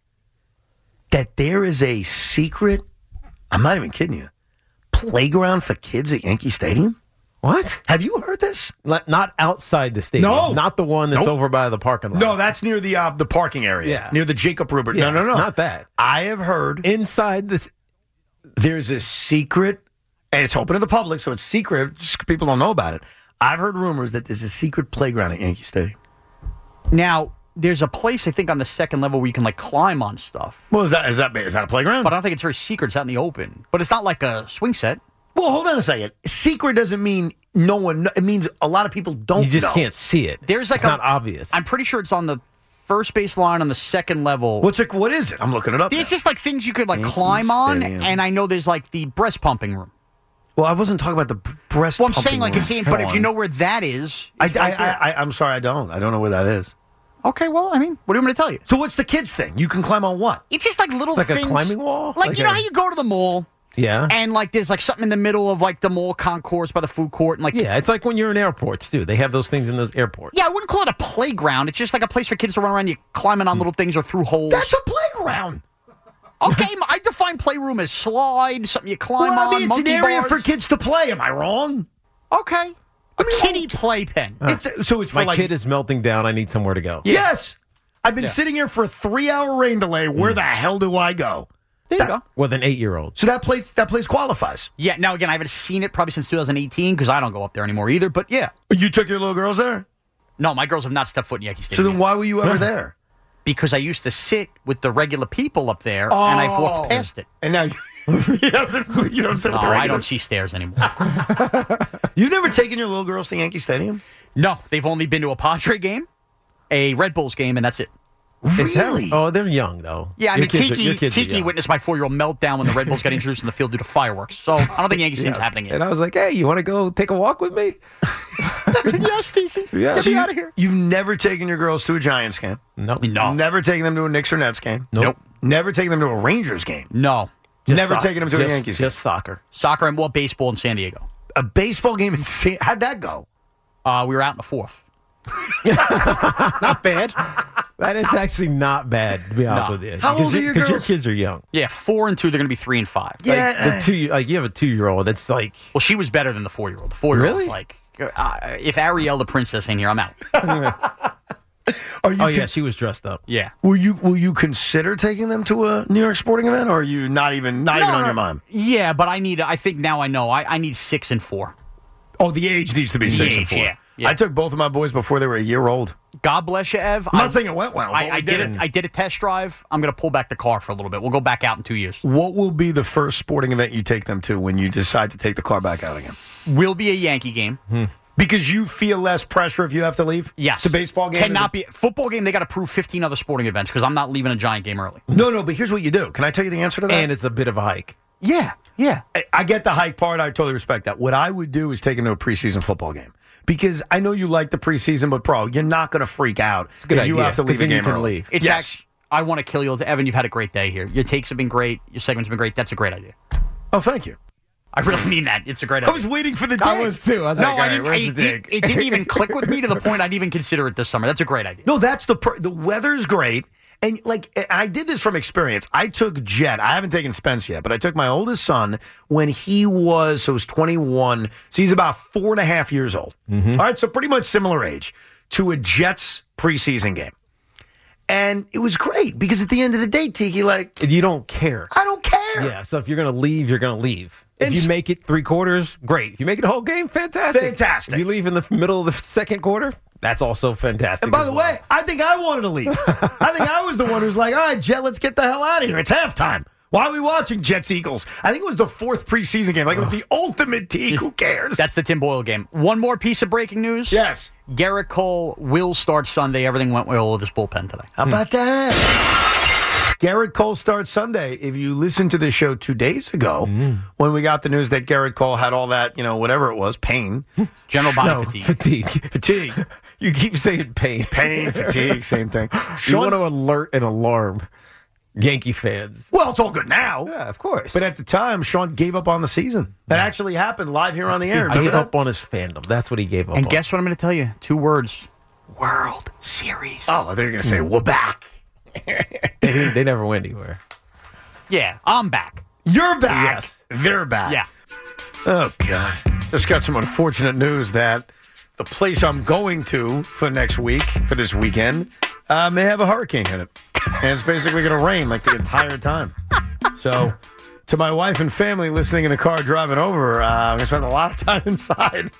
[SPEAKER 3] that there is a secret, I'm not even kidding you, playground for kids at Yankee Stadium.
[SPEAKER 6] What?
[SPEAKER 3] Have you heard this?
[SPEAKER 6] Not, not outside the stadium.
[SPEAKER 3] No.
[SPEAKER 6] Not the one that's
[SPEAKER 3] Nope.
[SPEAKER 6] over by the parking lot.
[SPEAKER 3] No, that's near the uh, the parking area,
[SPEAKER 6] Yeah.
[SPEAKER 3] near the Jacob Rubert.
[SPEAKER 6] Yeah,
[SPEAKER 3] no, no, no.
[SPEAKER 6] not that.
[SPEAKER 3] I have heard
[SPEAKER 6] Inside the.
[SPEAKER 3] there's a secret, and it's open to the public, so it's secret. Just people don't know about it. I've heard rumors that there's a secret playground at Yankee Stadium.
[SPEAKER 5] Now, there's a place, I think, on the second level where you can, like, climb on stuff.
[SPEAKER 3] Well, is that is that is that a playground?
[SPEAKER 5] But I don't think it's very secret. It's out in the open. But it's not like a swing set.
[SPEAKER 3] well, hold on a second. Secret doesn't mean no one. It means a lot of people don't.
[SPEAKER 6] You just
[SPEAKER 3] know.
[SPEAKER 6] can't see it.
[SPEAKER 5] There's like
[SPEAKER 6] it's
[SPEAKER 5] a-
[SPEAKER 6] not obvious.
[SPEAKER 5] I'm pretty sure it's on the first base line on the second level.
[SPEAKER 3] What's it? What is it? I'm looking it up.
[SPEAKER 5] There's
[SPEAKER 3] now.
[SPEAKER 5] just, like, things you could, like,
[SPEAKER 3] Yankee
[SPEAKER 5] climb on.
[SPEAKER 3] Stadium.
[SPEAKER 5] And I know there's, like, the breast pumping room.
[SPEAKER 3] Well, I wasn't talking about the b- breast.
[SPEAKER 5] Well, I'm
[SPEAKER 3] pumping
[SPEAKER 5] saying, like,
[SPEAKER 3] room,
[SPEAKER 5] it's in, but if you
[SPEAKER 3] Sean.
[SPEAKER 5] know where that is.
[SPEAKER 3] I,
[SPEAKER 5] it's
[SPEAKER 3] I,
[SPEAKER 5] right there.
[SPEAKER 3] I, I, I'm sorry, I don't. I don't know where that is.
[SPEAKER 5] Okay, well, I mean, what do you want me to tell you?
[SPEAKER 3] So, what's the kids thing? You can climb on what?
[SPEAKER 5] It's just like little
[SPEAKER 6] Like a
[SPEAKER 5] things.
[SPEAKER 6] climbing wall?
[SPEAKER 5] Like,
[SPEAKER 6] Like
[SPEAKER 5] you know
[SPEAKER 6] a-
[SPEAKER 5] how you go to the mall
[SPEAKER 6] yeah.
[SPEAKER 5] and like there's like something in the middle of like the mall concourse by the food court and like
[SPEAKER 6] Yeah, it's like when you're in airports, too. They have those things in those airports.
[SPEAKER 5] Yeah, I wouldn't call it a playground. It's just like a place for kids to run around. You climbing on little things or through holes.
[SPEAKER 3] That's a playground.
[SPEAKER 5] Okay, I define playroom as slide, something you climb
[SPEAKER 3] Well,
[SPEAKER 5] on.
[SPEAKER 3] I mean, it's an
[SPEAKER 5] monkey
[SPEAKER 3] area
[SPEAKER 5] bars.
[SPEAKER 3] for kids to play. Am I wrong?
[SPEAKER 5] Okay, a
[SPEAKER 3] mean,
[SPEAKER 5] kiddie playpen.
[SPEAKER 3] It's so it's for
[SPEAKER 6] My
[SPEAKER 3] like
[SPEAKER 6] kid is melting down. I need somewhere to go.
[SPEAKER 3] yes. I've been sitting here for a three-hour rain delay. Where the hell do I go?
[SPEAKER 5] There you go.
[SPEAKER 6] With an eight-year-old.
[SPEAKER 3] So that place that place qualifies.
[SPEAKER 5] Yeah. Now again, I haven't seen it probably since two thousand eighteen because I don't go up there anymore either. But yeah,
[SPEAKER 3] You took your little girls there.
[SPEAKER 5] no, my girls have not stepped foot in Yankee
[SPEAKER 3] So
[SPEAKER 5] Stadium
[SPEAKER 3] then, why were you ever there?
[SPEAKER 5] because I used to sit with the regular people up there and I've walked past it.
[SPEAKER 3] And now he doesn't. You don't sit
[SPEAKER 5] No,
[SPEAKER 3] with the
[SPEAKER 5] I
[SPEAKER 3] regular.
[SPEAKER 5] don't see stairs anymore.
[SPEAKER 3] You've never taken your little girls to Yankee Stadium?
[SPEAKER 5] No, they've only been to a Padre game, a Red Bulls game, and that's it.
[SPEAKER 6] Is that-
[SPEAKER 3] Really?
[SPEAKER 6] oh, they're young though.
[SPEAKER 5] Yeah, I
[SPEAKER 6] Your
[SPEAKER 5] mean,
[SPEAKER 6] kids are-
[SPEAKER 5] Tiki,
[SPEAKER 6] your kids are
[SPEAKER 5] Tiki
[SPEAKER 6] young.
[SPEAKER 5] witnessed my four-year-old meltdown when the Red Bulls got introduced in the field due to fireworks. So I don't think Yankee Stadium's happening yet.
[SPEAKER 6] And I was like, "Hey, you want to go take a walk with me?"
[SPEAKER 5] Yes, Tiki.
[SPEAKER 6] Yeah.
[SPEAKER 5] Get
[SPEAKER 3] So
[SPEAKER 5] me
[SPEAKER 3] you,
[SPEAKER 5] out of here.
[SPEAKER 3] You've never taken your girls to a Giants game?
[SPEAKER 6] No,
[SPEAKER 5] No.
[SPEAKER 3] Never taken them to a Knicks or Nets game?
[SPEAKER 6] Nope.
[SPEAKER 3] Never taken them to a Rangers game?
[SPEAKER 5] No.
[SPEAKER 6] Just
[SPEAKER 3] Never
[SPEAKER 6] soc-
[SPEAKER 3] taken them to a
[SPEAKER 6] just-
[SPEAKER 3] Yankees game?
[SPEAKER 6] Just soccer.
[SPEAKER 5] Soccer and, well, baseball in San Diego.
[SPEAKER 3] A baseball game in San... How'd that go?
[SPEAKER 5] Uh, we were out in the fourth.
[SPEAKER 7] Not bad.
[SPEAKER 6] That is actually not bad, to be honest
[SPEAKER 5] No.
[SPEAKER 6] with you.
[SPEAKER 3] How old
[SPEAKER 6] Because
[SPEAKER 3] are
[SPEAKER 6] you-
[SPEAKER 3] your
[SPEAKER 6] 'cause
[SPEAKER 3] girls?
[SPEAKER 6] your kids are young.
[SPEAKER 5] Yeah, four and two. They're going to be three and five.
[SPEAKER 3] Yeah.
[SPEAKER 6] Like, the two, like you have a two-year-old. That's like
[SPEAKER 5] Well, she was better than the four-year-old. The four-year-old's
[SPEAKER 6] Really?
[SPEAKER 5] like, uh, if Ariel the princess ain't here, I'm out.
[SPEAKER 3] Are you
[SPEAKER 6] oh yeah,
[SPEAKER 3] con-
[SPEAKER 6] she was dressed up.
[SPEAKER 5] Yeah.
[SPEAKER 3] will you will you consider taking them to a New York sporting event, or are you not even not even
[SPEAKER 5] No,
[SPEAKER 3] on
[SPEAKER 5] no,
[SPEAKER 3] your mind?
[SPEAKER 5] Yeah, but I need. I think now I know. I, I need six and four.
[SPEAKER 3] Oh, the age needs to be six and
[SPEAKER 5] age,
[SPEAKER 3] four.
[SPEAKER 5] yeah, yeah.
[SPEAKER 3] I took both of my boys before they were a year old.
[SPEAKER 5] God bless you, Ev.
[SPEAKER 3] I'm not
[SPEAKER 5] I,
[SPEAKER 3] saying it went well.
[SPEAKER 5] I,
[SPEAKER 3] but
[SPEAKER 5] I
[SPEAKER 3] we
[SPEAKER 5] did it. I did a test drive. I'm going to pull back the car for a little bit. We'll go back out in two years.
[SPEAKER 3] What will be the first sporting event you take them to when you decide to take the car back out again?
[SPEAKER 5] Will be a Yankee game.
[SPEAKER 3] Because you feel less pressure if you have to leave?
[SPEAKER 5] Yes.
[SPEAKER 3] It's a baseball game?
[SPEAKER 5] Cannot be football game. They got to prove fifteen other sporting events because I'm not leaving a Giant game early.
[SPEAKER 3] No, no, but here's what you do. Can I tell you the answer to that?
[SPEAKER 6] And it's a bit of a hike.
[SPEAKER 5] Yeah, yeah.
[SPEAKER 3] I- I get the hike part. I totally respect that. What I would do is take them to a preseason football game. Because I know you like the preseason, but, bro, you're not going to freak out
[SPEAKER 6] It's a good
[SPEAKER 3] if you
[SPEAKER 6] idea,
[SPEAKER 3] have to
[SPEAKER 6] 'cause
[SPEAKER 3] leave a
[SPEAKER 6] then you
[SPEAKER 3] game
[SPEAKER 6] can
[SPEAKER 3] early.
[SPEAKER 6] leave.
[SPEAKER 5] It's
[SPEAKER 3] Yes.
[SPEAKER 5] actually. I want to kill you, Evan. You've had a great day here. Your takes have been great. Your segments have been great. That's a great idea.
[SPEAKER 3] Oh, thank you.
[SPEAKER 5] I really mean that. It's a great
[SPEAKER 3] I
[SPEAKER 5] idea.
[SPEAKER 3] was waiting for the day.
[SPEAKER 6] I was too. I was
[SPEAKER 5] no,
[SPEAKER 6] like, all
[SPEAKER 5] I
[SPEAKER 6] right,
[SPEAKER 5] didn't.
[SPEAKER 6] where's
[SPEAKER 5] It,
[SPEAKER 6] the
[SPEAKER 5] it,
[SPEAKER 6] dig?
[SPEAKER 5] it didn't even click with me to the point I'd even consider it this summer. That's a great idea.
[SPEAKER 3] No, that's the per- the weather's great, and like I did this from experience. I took Jet. I haven't taken Spence yet, but I took my oldest son when he was so he was twenty-one. So he's about four and a half years old. All right, so pretty much similar age to a Jets preseason game, and it was great because at the end of the day, Tiki, like
[SPEAKER 6] You don't care.
[SPEAKER 3] I don't care.
[SPEAKER 6] Yeah, so if you're going to leave, you're going to leave. If
[SPEAKER 3] And
[SPEAKER 6] you
[SPEAKER 3] s-
[SPEAKER 6] make it three quarters, great. If you make it a whole game, fantastic.
[SPEAKER 3] Fantastic.
[SPEAKER 6] If you leave in the middle of the second quarter, that's also fantastic.
[SPEAKER 3] And by
[SPEAKER 6] as
[SPEAKER 3] the
[SPEAKER 6] well.
[SPEAKER 3] way, I think I wanted to leave. I think I was the one who's like, all right, Jet, let's get the hell out of here. It's halftime. Why are we watching Jets Eagles? I think it was the fourth preseason game. Like it was the ultimate team. Who cares?
[SPEAKER 5] That's the Tim Boyle game. One more piece of breaking news.
[SPEAKER 3] yes.
[SPEAKER 5] Garrett Cole will start Sunday. Everything went well with his bullpen today.
[SPEAKER 3] How about that? Garrett Cole starts Sunday. If you listened to the show two days ago, when we got the news that Garrett Cole had all that, you know, whatever it was, pain,
[SPEAKER 5] General body
[SPEAKER 6] no,
[SPEAKER 5] fatigue.
[SPEAKER 6] fatigue.
[SPEAKER 3] fatigue,
[SPEAKER 6] You keep saying pain.
[SPEAKER 3] pain, fatigue, same thing.
[SPEAKER 6] You
[SPEAKER 3] Sean,
[SPEAKER 6] want to alert and alarm Yankee fans.
[SPEAKER 3] well, it's all good now.
[SPEAKER 6] Yeah, of course.
[SPEAKER 3] But at the time, Sean gave up on the season. That actually happened live here on the air.
[SPEAKER 6] he
[SPEAKER 3] Remember
[SPEAKER 6] gave
[SPEAKER 3] that?
[SPEAKER 6] up on his fandom. That's what he gave up
[SPEAKER 5] And
[SPEAKER 6] on.
[SPEAKER 5] guess what I'm going to tell you? Two words. World Series.
[SPEAKER 3] Oh, they're going to say, we're back.
[SPEAKER 6] they, they never went anywhere.
[SPEAKER 5] Yeah, I'm back.
[SPEAKER 3] You're back.
[SPEAKER 6] Yes.
[SPEAKER 3] They're back.
[SPEAKER 5] Yeah.
[SPEAKER 3] Oh, God. Just got some unfortunate news that the place I'm going to for next week, for this weekend, uh, may have a hurricane in it. And it's basically going to rain like the entire time. So, to my wife and family listening in the car driving over, uh, I'm going to spend a lot of time inside.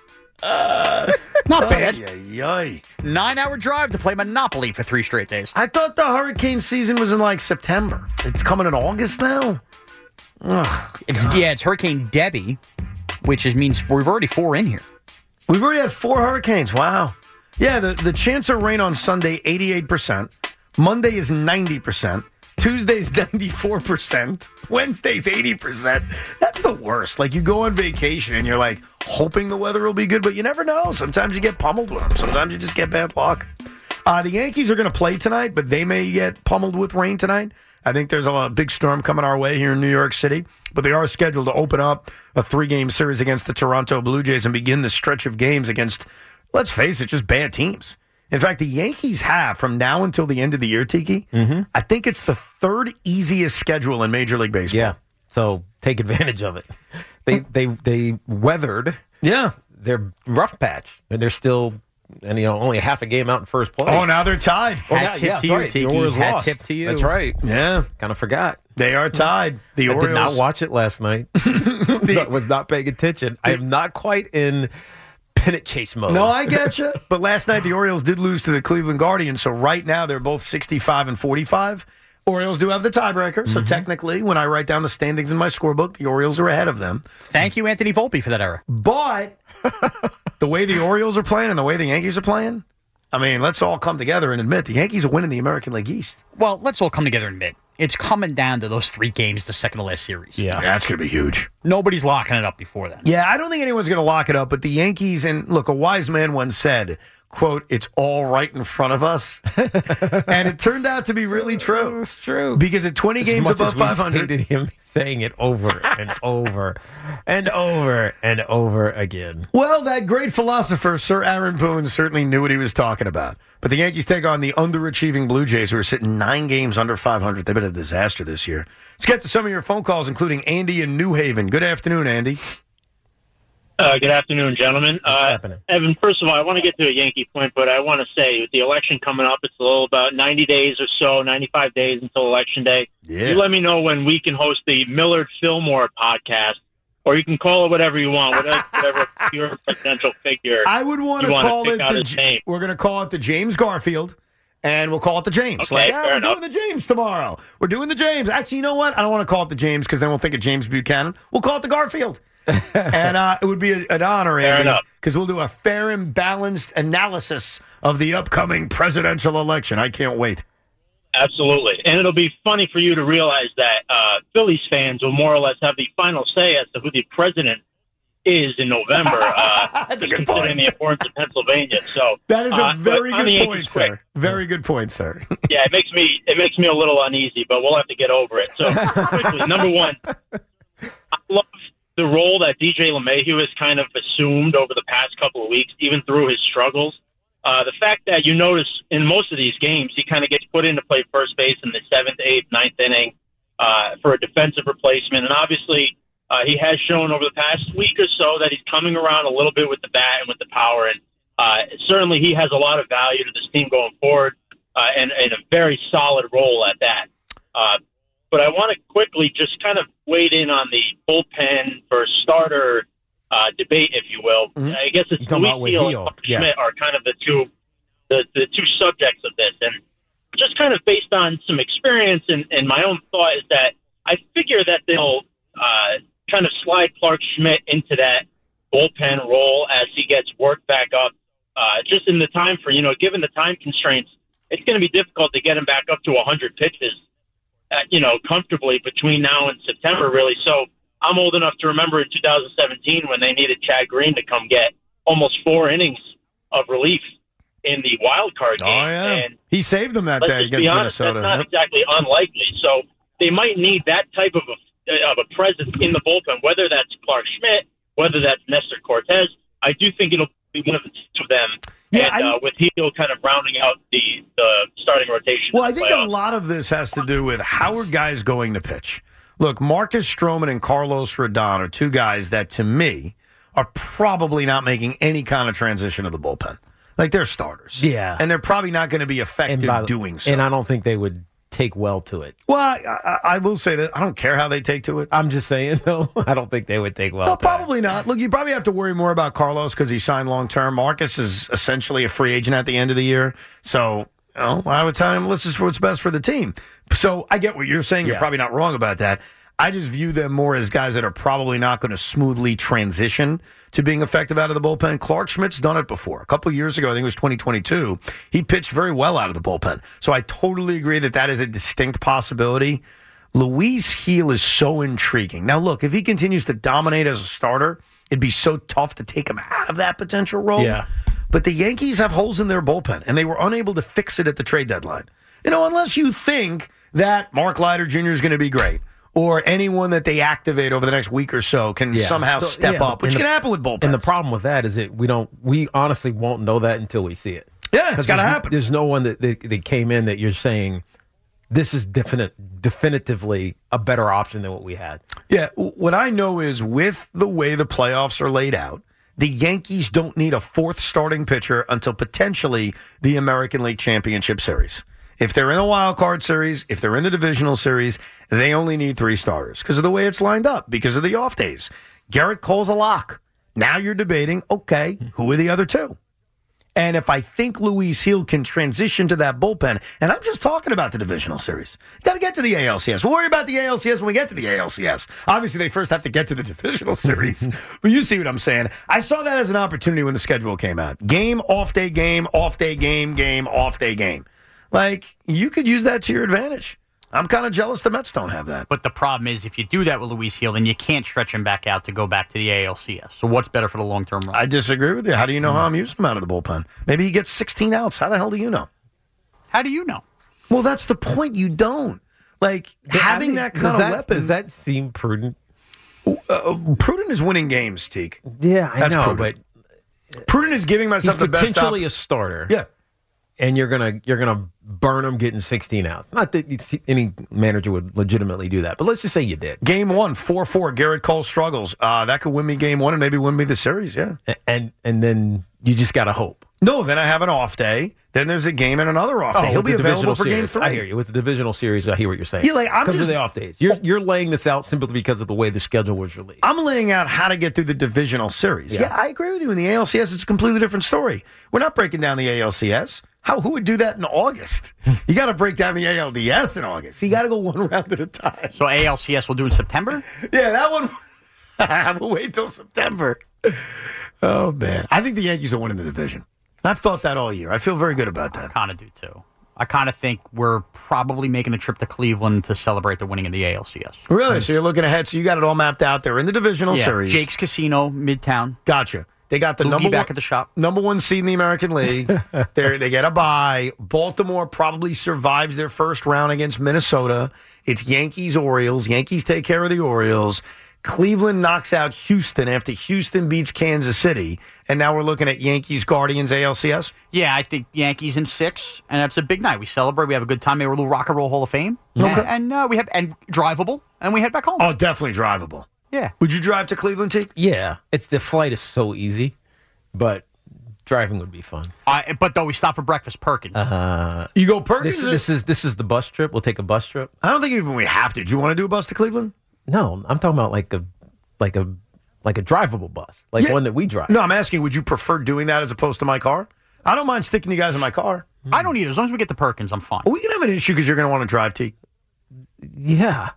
[SPEAKER 7] Not bad.
[SPEAKER 3] Ay, ay, ay.
[SPEAKER 5] Nine-hour drive to play Monopoly for three straight days.
[SPEAKER 3] I thought the hurricane season was in like September. It's coming in August now?
[SPEAKER 5] It's yeah, it's Hurricane Debbie, which is means we've already four in here.
[SPEAKER 3] We've already had four hurricanes. Wow. Yeah, the, the chance of rain on Sunday, eighty-eight percent. Monday is ninety percent. Tuesday's ninety-four percent. Wednesday's eighty percent. That's the worst. Like, you go on vacation and you're like hoping the weather will be good, but you never know. Sometimes you get pummeled with them. Sometimes you just get bad luck. Uh, the Yankees are going to play tonight, but they may get pummeled with rain tonight. I think there's a lot, big storm coming our way here in New York City, but they are scheduled to open up a three-game series against the Toronto Blue Jays and begin the stretch of games against, let's face it, just bad teams. In fact, the Yankees have, from now until the end of the year, Tiki, mm-hmm. I think it's the third easiest schedule in Major League Baseball.
[SPEAKER 6] Yeah, so take advantage of it. They they they weathered
[SPEAKER 3] Yeah.
[SPEAKER 6] their rough patch, and they're still, and you know, only half a game out in first place.
[SPEAKER 3] Oh, now they're tied.
[SPEAKER 6] Oh,
[SPEAKER 5] Hat
[SPEAKER 6] yeah,
[SPEAKER 5] tip
[SPEAKER 6] yeah,
[SPEAKER 5] to
[SPEAKER 6] that's
[SPEAKER 5] you,
[SPEAKER 6] right. The
[SPEAKER 5] Tiki.
[SPEAKER 6] Orioles
[SPEAKER 5] Hat
[SPEAKER 6] lost.
[SPEAKER 5] tip to you.
[SPEAKER 6] That's right.
[SPEAKER 3] Yeah.
[SPEAKER 6] Kind of forgot.
[SPEAKER 3] They are tied. The
[SPEAKER 6] I
[SPEAKER 3] Orioles.
[SPEAKER 6] did not watch it last night. was, was not paying attention. I am not quite in pennant chase mode.
[SPEAKER 3] No, I get you. But last night the Orioles did lose to the Cleveland Guardians, so right now they're both sixty-five and forty-five. Orioles do have the tiebreaker, so mm-hmm. technically, when I write down the standings in my scorebook, the Orioles are ahead of them.
[SPEAKER 5] Thank you, Anthony Volpe, for that error.
[SPEAKER 3] But the way the Orioles are playing and the way the Yankees are playing, I mean, let's all come together and admit the Yankees are winning the American League East.
[SPEAKER 5] Well, let's all come together and admit it's coming down to those three games, the second to last series.
[SPEAKER 3] Yeah, yeah that's going to be huge.
[SPEAKER 5] Nobody's locking it up before then.
[SPEAKER 3] Yeah, I don't think anyone's going to lock it up, but the Yankees, and look, a wise man once said, quote, it's all right in front of us. And it turned out to be really true.
[SPEAKER 6] It's true.
[SPEAKER 3] Because at twenty
[SPEAKER 6] as
[SPEAKER 3] games
[SPEAKER 6] much
[SPEAKER 3] above
[SPEAKER 6] as we
[SPEAKER 3] five hundred.
[SPEAKER 6] hated him saying it over and over and over and over again.
[SPEAKER 3] Well, that great philosopher, Sir Aaron Boone, certainly knew what he was talking about. But the Yankees take on the underachieving Blue Jays, who are sitting nine games under five hundred. They've been a disaster this year. Let's get to some of your phone calls, including Andy in New Haven. Good afternoon, Andy.
[SPEAKER 8] Uh, good afternoon, gentlemen. Uh, Evan, first of all, I want to get to a Yankee point, but I want to say with the election coming up, it's a little about ninety days or so, ninety-five days until Election Day.
[SPEAKER 3] Yeah.
[SPEAKER 8] You let me know when we can host the Millard Fillmore podcast, or you can call it whatever you want, whatever, whatever your presidential figure.
[SPEAKER 3] I would want to call it the. J- we're going to call it the James Garfield, and we'll call it the James.
[SPEAKER 8] Okay,
[SPEAKER 3] like, yeah, we're
[SPEAKER 8] enough.
[SPEAKER 3] doing the James tomorrow. We're doing the James. Actually, you know what? I don't want to call it the James because then we'll think of James Buchanan. We'll call it the Garfield. and uh, it would be a, an honor, Andy, because we'll do a fair and balanced analysis of the upcoming presidential election. I can't wait.
[SPEAKER 8] Absolutely. And it'll be funny for you to realize that uh, Phillies fans will more or less have the final say as to who the president is in November. Uh,
[SPEAKER 3] That's a good point.
[SPEAKER 8] The importance of Pennsylvania. So
[SPEAKER 3] that is a
[SPEAKER 8] uh,
[SPEAKER 3] very good
[SPEAKER 8] point,
[SPEAKER 3] point, sir. Very good point, sir.
[SPEAKER 8] yeah, it makes me it makes me a little uneasy, but we'll have to get over it. So quickly, number one, I love the role that D J LeMahieu has kind of assumed over the past couple of weeks, even through his struggles. Uh, the fact that you notice in most of these games, he kind of gets put in to play first base in the seventh, eighth, ninth inning uh, for a defensive replacement. And obviously, uh, he has shown over the past week or so that he's coming around a little bit with the bat and with the power. And uh, certainly he has a lot of value to this team going forward uh, and, and a very solid role at that. Uh, But I want to quickly just kind of wade in on the bullpen versus starter uh, debate, if you will. Mm-hmm. I guess it's Luis Gil and Clarke
[SPEAKER 6] yeah.
[SPEAKER 8] Schmidt are kind of the two the, the two subjects of this. And just kind of based on some experience and, and my own thought is that I figure that they'll uh, kind of slide Clarke Schmidt into that bullpen role as he gets worked back up. Uh, just in the time for, you know, given the time constraints, it's going to be difficult to get him back up to one hundred pitches. Uh, you know, comfortably between now and September, really. So I'm old enough to remember in two thousand seventeen when they needed Chad Green to come get almost four innings of relief in the wild card game.
[SPEAKER 3] Oh, yeah.
[SPEAKER 8] And
[SPEAKER 3] he saved them that day against
[SPEAKER 8] honest,
[SPEAKER 3] Minnesota.
[SPEAKER 8] That's not
[SPEAKER 3] yep.
[SPEAKER 8] exactly unlikely. So they might need that type of a, of a presence in the bullpen, whether that's Clarke Schmidt, whether that's Nestor Cortez. I do think it'll be one of the two of them.
[SPEAKER 3] Yeah,
[SPEAKER 8] and,
[SPEAKER 3] I,
[SPEAKER 8] uh, with Heel kind of rounding out the, the starting rotation.
[SPEAKER 3] Well, I think
[SPEAKER 8] playoffs.
[SPEAKER 3] a lot of this has to do with how are guys going to pitch. Look, Marcus Stroman and Carlos Rodon are two guys that, to me, are probably not making any kind of transition to the bullpen. Like, they're starters.
[SPEAKER 6] Yeah.
[SPEAKER 3] And they're probably not going to be effective
[SPEAKER 6] by,
[SPEAKER 3] doing so.
[SPEAKER 6] And I don't think they would take well to it.
[SPEAKER 3] Well, I, I, I will say that I don't care how they take to it.
[SPEAKER 6] I'm just saying, though, I don't think they would take well
[SPEAKER 3] No,
[SPEAKER 6] to
[SPEAKER 3] probably
[SPEAKER 6] it.
[SPEAKER 3] not. Look, you probably have to worry more about Carlos because he signed long-term. Marcus is essentially a free agent at the end of the year. So, you know, I would tell him, this is what's best for the team. So I get what you're saying. You're
[SPEAKER 6] yeah.
[SPEAKER 3] probably not wrong about that. I just view them more as guys that are probably not going to smoothly transition to being effective out of the bullpen. Clarke Schmidt's done it before. A couple of years ago, I think it was twenty twenty-two, he pitched very well out of the bullpen. So I totally agree that that is a distinct possibility. Luis Gil is so intriguing. Now, look, if he continues to dominate as a starter, it'd be so tough to take him out of that potential role.
[SPEAKER 6] Yeah.
[SPEAKER 3] But the Yankees have holes in their bullpen, and they were unable to fix it at the trade deadline. You know, unless you think that Mark Leiter Junior is going to be great, or anyone that they activate over the next week or so can
[SPEAKER 6] yeah.
[SPEAKER 3] somehow
[SPEAKER 6] so,
[SPEAKER 3] step
[SPEAKER 6] yeah,
[SPEAKER 3] up, which
[SPEAKER 6] the,
[SPEAKER 3] can happen with bullpens.
[SPEAKER 6] And the problem with that is that we don't, we honestly won't know that until we see it.
[SPEAKER 3] Yeah, it's got to happen.
[SPEAKER 6] There's no one that, that, that came in that you're saying this is definite, definitively a better option than what we had.
[SPEAKER 3] Yeah, what I know is with the way the playoffs are laid out, the Yankees don't need a fourth starting pitcher until potentially the American League Championship Series. If they're in the wild card series, if they're in the divisional series, they only need three starters because of the way it's lined up, because of the off days. Garrett Cole's a lock. Now you're debating, okay, who are the other two? And if I think Luis Gil can transition to that bullpen, and I'm just talking about the divisional series, got to get to the A L C S. We'll worry about the A L C S when we get to the A L C S. Obviously, they first have to get to the divisional series. But you see what I'm saying. I saw that as an opportunity when the schedule came out. Game, off day game, off day game, game, off day game. Like, you could use that to your advantage. I'm kind of jealous the Mets don't have that.
[SPEAKER 5] But the problem is, if you do that with Luis Gil, then you can't stretch him back out to go back to the A L C S. So what's better for the long-term run?
[SPEAKER 3] I disagree with you. How do you know how I'm using him out of the bullpen? Maybe he gets sixteen outs. How the hell do you know?
[SPEAKER 5] How do you know?
[SPEAKER 3] Well, that's the point. You don't. Like, having
[SPEAKER 6] I mean,
[SPEAKER 3] that kind
[SPEAKER 6] does
[SPEAKER 3] of
[SPEAKER 6] that,
[SPEAKER 3] weapon.
[SPEAKER 6] Does that seem prudent?
[SPEAKER 3] Uh, prudent is winning games, Teak.
[SPEAKER 6] Yeah, I
[SPEAKER 3] That's
[SPEAKER 6] know,
[SPEAKER 3] prudent. but prudent is giving myself
[SPEAKER 6] he's
[SPEAKER 3] the best
[SPEAKER 6] potentially
[SPEAKER 3] op-
[SPEAKER 6] a starter.
[SPEAKER 3] Yeah.
[SPEAKER 6] And you're gonna you're gonna burn him getting sixteen outs. Not that any manager would legitimately do that, but let's just say you did.
[SPEAKER 3] Game one, four four. Garrett Cole struggles. Uh, that could win me game one and maybe win me the series. Yeah.
[SPEAKER 6] And and, and then you just gotta hope.
[SPEAKER 3] No, then I have an off day. Then there's a game and another off day.
[SPEAKER 6] Oh,
[SPEAKER 3] He'll
[SPEAKER 6] with
[SPEAKER 3] be
[SPEAKER 6] the
[SPEAKER 3] available
[SPEAKER 6] divisional
[SPEAKER 3] for game
[SPEAKER 6] series.
[SPEAKER 3] three.
[SPEAKER 6] I hear you. With the divisional series, I hear what you're saying.
[SPEAKER 3] Yeah, like, I'm
[SPEAKER 6] because
[SPEAKER 3] just-
[SPEAKER 6] of the off days. You're you're laying this out simply because of the way the schedule was released.
[SPEAKER 3] I'm laying out how to get through the divisional series. Yeah.
[SPEAKER 6] Yeah.
[SPEAKER 3] I agree with you. In the A L C S, it's a completely different story. We're not breaking down the A L C S. How? Who would do that in August? You got to break down the A L D S in August. You got to go one round at a time.
[SPEAKER 5] So A L C S will do in September?
[SPEAKER 3] Yeah, that one. We'll wait till September. Oh, man. I think the Yankees are winning the division. I've thought that all year. I feel very good about that.
[SPEAKER 5] I kind of do, too. I kind of think we're probably making a trip to Cleveland to celebrate the winning of the A L C S.
[SPEAKER 3] Really? So you're looking ahead. So you got it all mapped out there in the divisional
[SPEAKER 5] Yeah,
[SPEAKER 3] series.
[SPEAKER 5] Jake's Casino, Midtown.
[SPEAKER 3] Gotcha. They got the
[SPEAKER 5] Boogie
[SPEAKER 3] number
[SPEAKER 5] back
[SPEAKER 3] one,
[SPEAKER 5] at the shop.
[SPEAKER 3] number one seed in the American League. They they get a bye. Baltimore probably survives their first round against Minnesota. It's Yankees Orioles. Yankees take care of the Orioles. Cleveland knocks out Houston after Houston beats Kansas City, and now we're looking at Yankees Guardians A L C S.
[SPEAKER 5] Yeah, I think Yankees in six, and it's a big night. We celebrate. We have a good time. Maybe a little Rock and Roll Hall of Fame,
[SPEAKER 3] Okay.
[SPEAKER 5] and, and uh, we have and drivable, and we head back home.
[SPEAKER 3] Oh, definitely drivable.
[SPEAKER 5] Yeah.
[SPEAKER 3] Would you drive to Cleveland, T?
[SPEAKER 6] Yeah, it's the flight is so easy, but driving would be fun.
[SPEAKER 5] Uh, but though we stop for breakfast, Perkins.
[SPEAKER 6] Uh,
[SPEAKER 3] You go Perkins?
[SPEAKER 6] this is this is this is the bus trip. We'll take a bus trip.
[SPEAKER 3] I don't think even we have to. Do you want to do a bus to Cleveland?
[SPEAKER 6] No, I'm talking about like a like a like a drivable bus, like
[SPEAKER 3] Yeah.
[SPEAKER 6] one that we drive.
[SPEAKER 3] No, I'm asking, would you prefer doing that as opposed to my car? I don't mind sticking you guys in my car.
[SPEAKER 5] I don't either. As long as we get to Perkins, I'm fine.
[SPEAKER 3] We can have an issue because you're going to want to drive, T.
[SPEAKER 6] Yeah.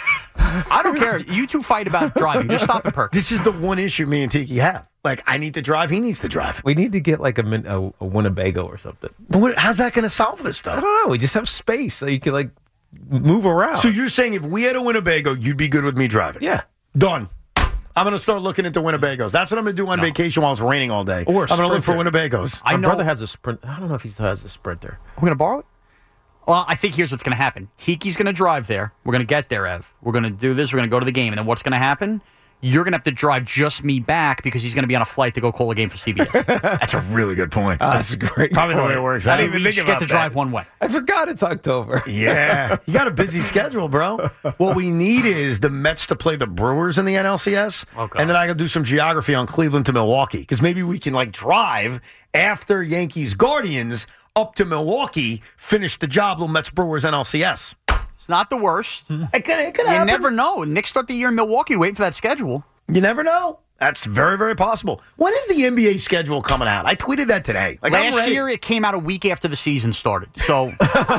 [SPEAKER 5] I don't care. You two fight about driving. Just stop at Perkins.
[SPEAKER 3] This is the one issue me and Tiki have. Like, I need to drive, he needs to drive.
[SPEAKER 6] We need to get like a, Min- a, a Winnebago or something.
[SPEAKER 3] But what, how's that going to solve this
[SPEAKER 6] I
[SPEAKER 3] stuff?
[SPEAKER 6] don't know. We just have space so you can like move around.
[SPEAKER 3] So you're saying if we had a Winnebago, you'd be good with me driving?
[SPEAKER 6] yeah.
[SPEAKER 3] Done. I'm going to start looking into Winnebagos. That's what I'm going to do on
[SPEAKER 5] No.
[SPEAKER 3] vacation while it's raining all day.
[SPEAKER 6] Or a
[SPEAKER 3] I'm going to look for
[SPEAKER 6] Sprinter.
[SPEAKER 3] Winnebagos.
[SPEAKER 5] I
[SPEAKER 6] My
[SPEAKER 5] know.
[SPEAKER 6] brother has a sprint. I don't know if he still has a Sprinter.
[SPEAKER 5] We're going to borrow it? Well, I think here's what's going to happen. Tiki's going to drive there. We're going to get there, Ev. We're going to do this. We're going to go to the game. And then what's going to happen? You're going to have to drive just me back because he's going to be on a flight to go call a game for C B S.
[SPEAKER 3] That's a really good point.
[SPEAKER 6] That's a great.
[SPEAKER 3] Probably the way
[SPEAKER 6] point.
[SPEAKER 3] it works. I didn't
[SPEAKER 5] we
[SPEAKER 3] even
[SPEAKER 5] each
[SPEAKER 3] think
[SPEAKER 5] get
[SPEAKER 3] about
[SPEAKER 5] to
[SPEAKER 3] that.
[SPEAKER 5] drive one way.
[SPEAKER 6] I forgot it's October.
[SPEAKER 3] Yeah. You got a busy schedule, bro. What we need is the Mets to play the Brewers in the N L C S.
[SPEAKER 5] Okay.
[SPEAKER 3] And then I can do some geography on Cleveland to Milwaukee. Because maybe we can, like, drive after Yankees Guardians up to Milwaukee, finish the job, little Mets Brewers N L C S.
[SPEAKER 5] It's not the worst.
[SPEAKER 3] It could, it could
[SPEAKER 5] You
[SPEAKER 3] happen.
[SPEAKER 5] never know. Knicks start the year in Milwaukee waiting for that schedule.
[SPEAKER 3] You never know. That's very, very possible. When is the N B A schedule coming out? I tweeted that today. Like, I'm
[SPEAKER 5] Last
[SPEAKER 3] ready.
[SPEAKER 5] year, it came out a week after the season started. So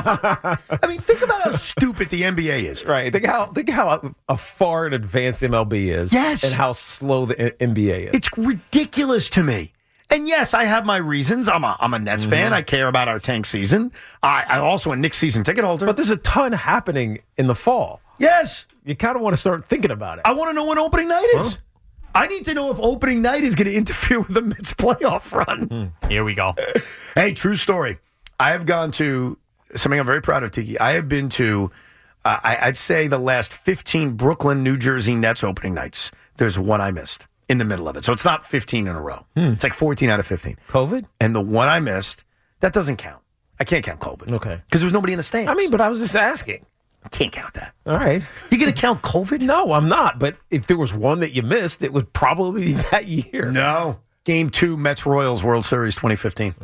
[SPEAKER 3] I mean, think about how stupid the N B A is.
[SPEAKER 6] Right. Think how think how a far in advance M L B is.
[SPEAKER 3] Yes.
[SPEAKER 6] And how slow the N B A is.
[SPEAKER 3] It's ridiculous to me. And yes, I have my reasons. I'm a, I'm a Nets fan.
[SPEAKER 6] Mm-hmm.
[SPEAKER 3] I care about our tank season. I, I'm also a Knicks season ticket holder.
[SPEAKER 6] But there's a ton happening in the fall.
[SPEAKER 3] yes,
[SPEAKER 6] You kind of want to start thinking about it.
[SPEAKER 3] I want to know when opening night is. I need to know if opening night is going to interfere with the Mets playoff run.
[SPEAKER 5] here we go.
[SPEAKER 3] Hey, true story. I have gone to something I'm very proud of, Tiki. I have been to, uh, I, I'd say, the last fifteen Brooklyn, New Jersey Nets opening nights. There's one I missed in the middle of it. So it's not fifteen in a row. It's like fourteen out of fifteen.
[SPEAKER 6] COVID?
[SPEAKER 3] And the one I missed, that doesn't count. I can't count COVID.
[SPEAKER 6] Okay.
[SPEAKER 3] Because there was nobody in the stands.
[SPEAKER 6] I mean, but I was just asking.
[SPEAKER 3] I can't count that.
[SPEAKER 6] All right.
[SPEAKER 3] You going to count COVID?
[SPEAKER 6] No, I'm not. But if there was one that you missed, it would probably be that year.
[SPEAKER 3] No. Game two, Mets Royals World Series twenty fifteen.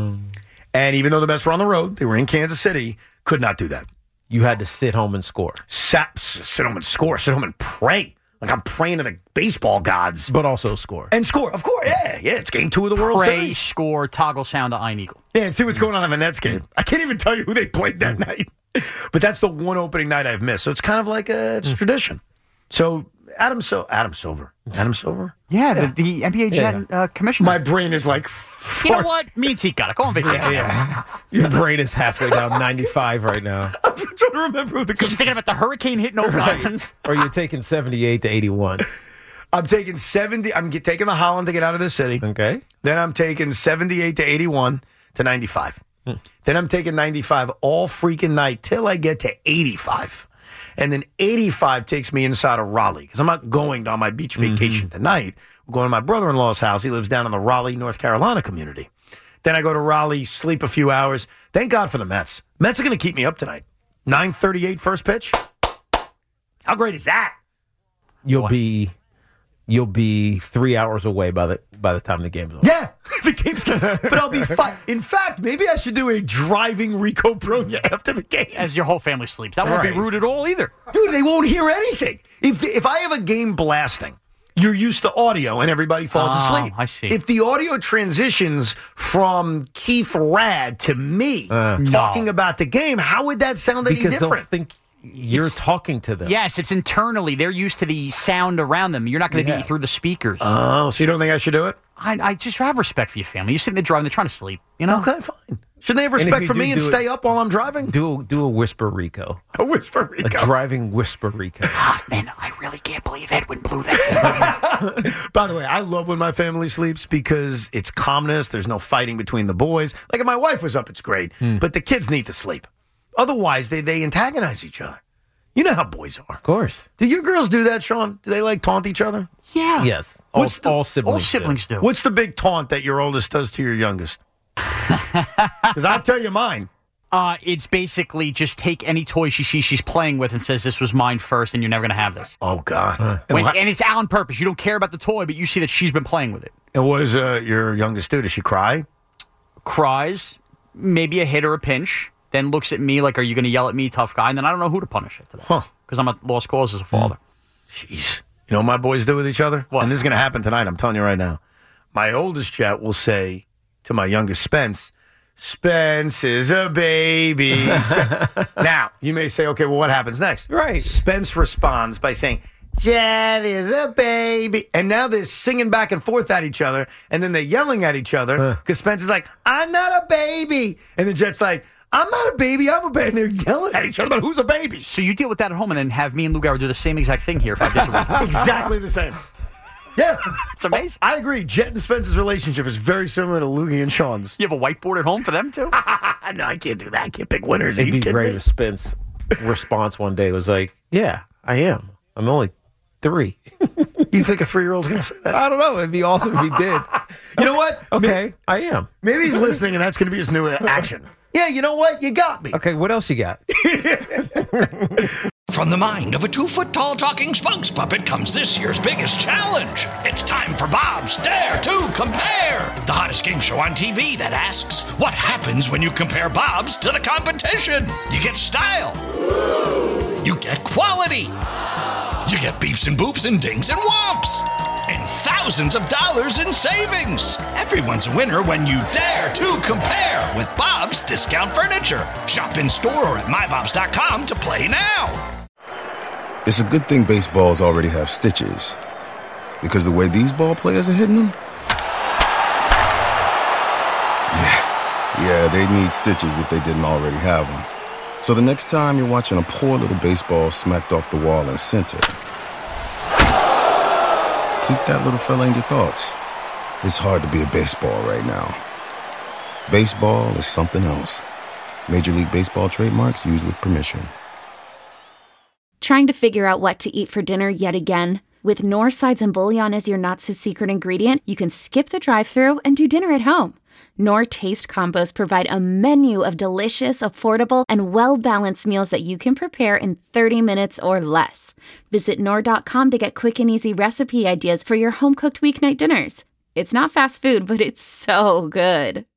[SPEAKER 3] And even though the Mets were on the road, they were in Kansas City, could not do that.
[SPEAKER 6] You had to sit home and score.
[SPEAKER 3] Sat, sit home and score, sit home and pray. Like I'm praying to the baseball gods.
[SPEAKER 6] But also score.
[SPEAKER 3] And score, of course. Yeah, yeah. It's game two of the World
[SPEAKER 5] Pray,
[SPEAKER 3] Series.
[SPEAKER 5] score, toggle sound to Iron Eagle.
[SPEAKER 3] Yeah, and see what's going on in the Nets game. I can't even tell you who they played that night. But that's the one opening night I've missed. So it's kind of like a it's tradition. So Adam so Adam Silver. Adam Silver?
[SPEAKER 5] Yeah, the, the N B A Jet uh, commissioner.
[SPEAKER 3] My brain is like
[SPEAKER 5] You know what? Me and T got it. Go on vacation.
[SPEAKER 6] Yeah, yeah. Your brain is halfway down ninety-five right now.
[SPEAKER 3] I'm trying to remember who the
[SPEAKER 5] You're thinking about the hurricane hitting Oak Island.
[SPEAKER 6] Or you're taking seventy-eight to eighty-one.
[SPEAKER 3] I'm taking seventy. I'm get, taking the Holland to get out of the city.
[SPEAKER 6] Okay.
[SPEAKER 3] Then I'm taking seventy-eight to eighty-one to ninety-five. Hmm. Then I'm taking ninety-five all freaking night till I get to eighty-five. And then eighty-five takes me inside of Raleigh because I'm not going on my beach vacation mm-hmm. tonight. I'm going to my brother-in-law's house. He lives down in the Raleigh, North Carolina community. Then I go to Raleigh, sleep a few hours. Thank God for the Mets. Mets are going to keep me up tonight. nine thirty-eight first pitch. How great is that?
[SPEAKER 6] You'll what? be you'll be three hours away by the by the time the game's over.
[SPEAKER 3] Yeah, the game's gonna. But I'll be fine. In fact, maybe I should do a driving Rico Brogna after the game,
[SPEAKER 5] as your whole family sleeps. That won't
[SPEAKER 3] right.
[SPEAKER 5] be rude at all either,
[SPEAKER 3] dude. They won't hear anything. If if I have a game blasting, you're used to audio and everybody falls
[SPEAKER 5] oh,
[SPEAKER 3] asleep.
[SPEAKER 5] I see.
[SPEAKER 3] If the audio transitions from Keith Rad to me
[SPEAKER 6] uh,
[SPEAKER 3] talking
[SPEAKER 5] no.
[SPEAKER 3] about the game, how would that sound any
[SPEAKER 6] because
[SPEAKER 3] different?
[SPEAKER 6] They'll think you're
[SPEAKER 5] it's,
[SPEAKER 6] talking to them.
[SPEAKER 5] Yes, it's internally. They're used to the sound around them. You're not going to yeah. be through the speakers.
[SPEAKER 3] Oh, so you don't think I should do it?
[SPEAKER 5] I, I just have respect for your family. You're sitting there driving. They're trying to sleep. You know?
[SPEAKER 3] Okay, fine. Shouldn't they have respect for me and stay it, up while I'm driving?
[SPEAKER 6] Do do a whisper Rico.
[SPEAKER 3] A whisper Rico.
[SPEAKER 6] A driving whisper Rico.
[SPEAKER 5] Hoffman, I really can't believe Edwin blew that.
[SPEAKER 3] By the way, I love when my family sleeps because it's calmness. There's no fighting between the boys. Like if my wife was up, it's great. Hmm. But the kids need to sleep. Otherwise, they, they antagonize each other. You know how boys are.
[SPEAKER 6] Of course.
[SPEAKER 3] Do your girls do that, Sean? Do they like taunt each other?
[SPEAKER 5] Yeah.
[SPEAKER 6] Yes. All,
[SPEAKER 3] What's the,
[SPEAKER 6] all siblings,
[SPEAKER 5] all siblings do.
[SPEAKER 6] do.
[SPEAKER 3] What's the big taunt that your oldest does to your youngest? Because I'll tell you mine.
[SPEAKER 5] Uh, it's basically just take any toy she sees she's playing with and says, this was mine first and you're never going to have this.
[SPEAKER 3] Oh, God.
[SPEAKER 6] Huh.
[SPEAKER 5] When,
[SPEAKER 3] and,
[SPEAKER 5] and it's on purpose. You don't care about the toy, but you see that she's been playing with it.
[SPEAKER 3] And what does uh, your youngest do? Does she cry?
[SPEAKER 5] Cries, maybe a hit or a pinch, then looks at me like, are you going to yell at me, tough guy? And then I don't know who to punish it today.
[SPEAKER 3] Huh.
[SPEAKER 5] Because I'm at lost cause as a father.
[SPEAKER 3] Jeez. You know what my boys do with each other?
[SPEAKER 5] What?
[SPEAKER 3] And this is going to happen tonight. I'm telling you right now. My oldest Jet will say to my youngest Spence, Spence is a baby. Spen- now, you may say, okay, well, what happens next?
[SPEAKER 6] Right.
[SPEAKER 3] Spence responds by saying, Jet is a baby. And now they're singing back and forth at each other. And then they're yelling at each other because Spence is like, I'm not a baby. And the Jet's like, I'm not a baby, I'm a baby. And they're yelling at each other about who's a baby.
[SPEAKER 5] So you deal with that at home and then have me and Lou Gower do the same exact thing here five days a week.
[SPEAKER 3] Exactly the same. Yeah.
[SPEAKER 5] It's amazing.
[SPEAKER 3] I agree. Jet and Spence's relationship is very similar to Loogie and Sean's.
[SPEAKER 5] You have a whiteboard at home for them, too?
[SPEAKER 3] No, I can't do that. I can't pick winners.
[SPEAKER 6] It'd be great
[SPEAKER 3] me?
[SPEAKER 6] if Spence's response one day was like, yeah, I am. I'm only three.
[SPEAKER 3] You think a three-year-old's going to say that?
[SPEAKER 6] I don't know. It'd be awesome if he did.
[SPEAKER 3] You know what?
[SPEAKER 6] Okay,
[SPEAKER 3] maybe,
[SPEAKER 6] I am.
[SPEAKER 3] Maybe he's listening and that's going to be his new action. Yeah, you know what? You got me.
[SPEAKER 6] Okay, what else you got?
[SPEAKER 2] From the mind of a two-foot-tall talking spokes puppet comes this year's biggest challenge. It's time for Bob's Dare to Compare, the hottest game show on T V that asks, what happens when you compare Bob's to the competition? You get style. You get quality. You get beeps and boops and dings and whomps. And thousands of dollars in savings. Everyone's a winner when you dare to compare with Bob's Discount Furniture. Shop in store or at my bobs dot com to play now.
[SPEAKER 1] It's a good thing baseballs already have stitches. Because the way these ball players are hitting them? Yeah, yeah, they need stitches if they didn't already have them. So the next time you're watching a poor little baseball smacked off the wall in center, keep that little fella in your thoughts. It's hard to be a baseball right now. Baseball is something else. Major League Baseball trademarks used with permission.
[SPEAKER 9] Trying to figure out what to eat for dinner yet again? With Knorr Sides and Bouillon as your not-so-secret ingredient, you can skip the drive-thru and do dinner at home. Knorr Taste Combos provide a menu of delicious, affordable, and well-balanced meals that you can prepare in thirty minutes or less. Visit Knorr dot com to get quick and easy recipe ideas for your home-cooked weeknight dinners. It's not fast food, but it's so good.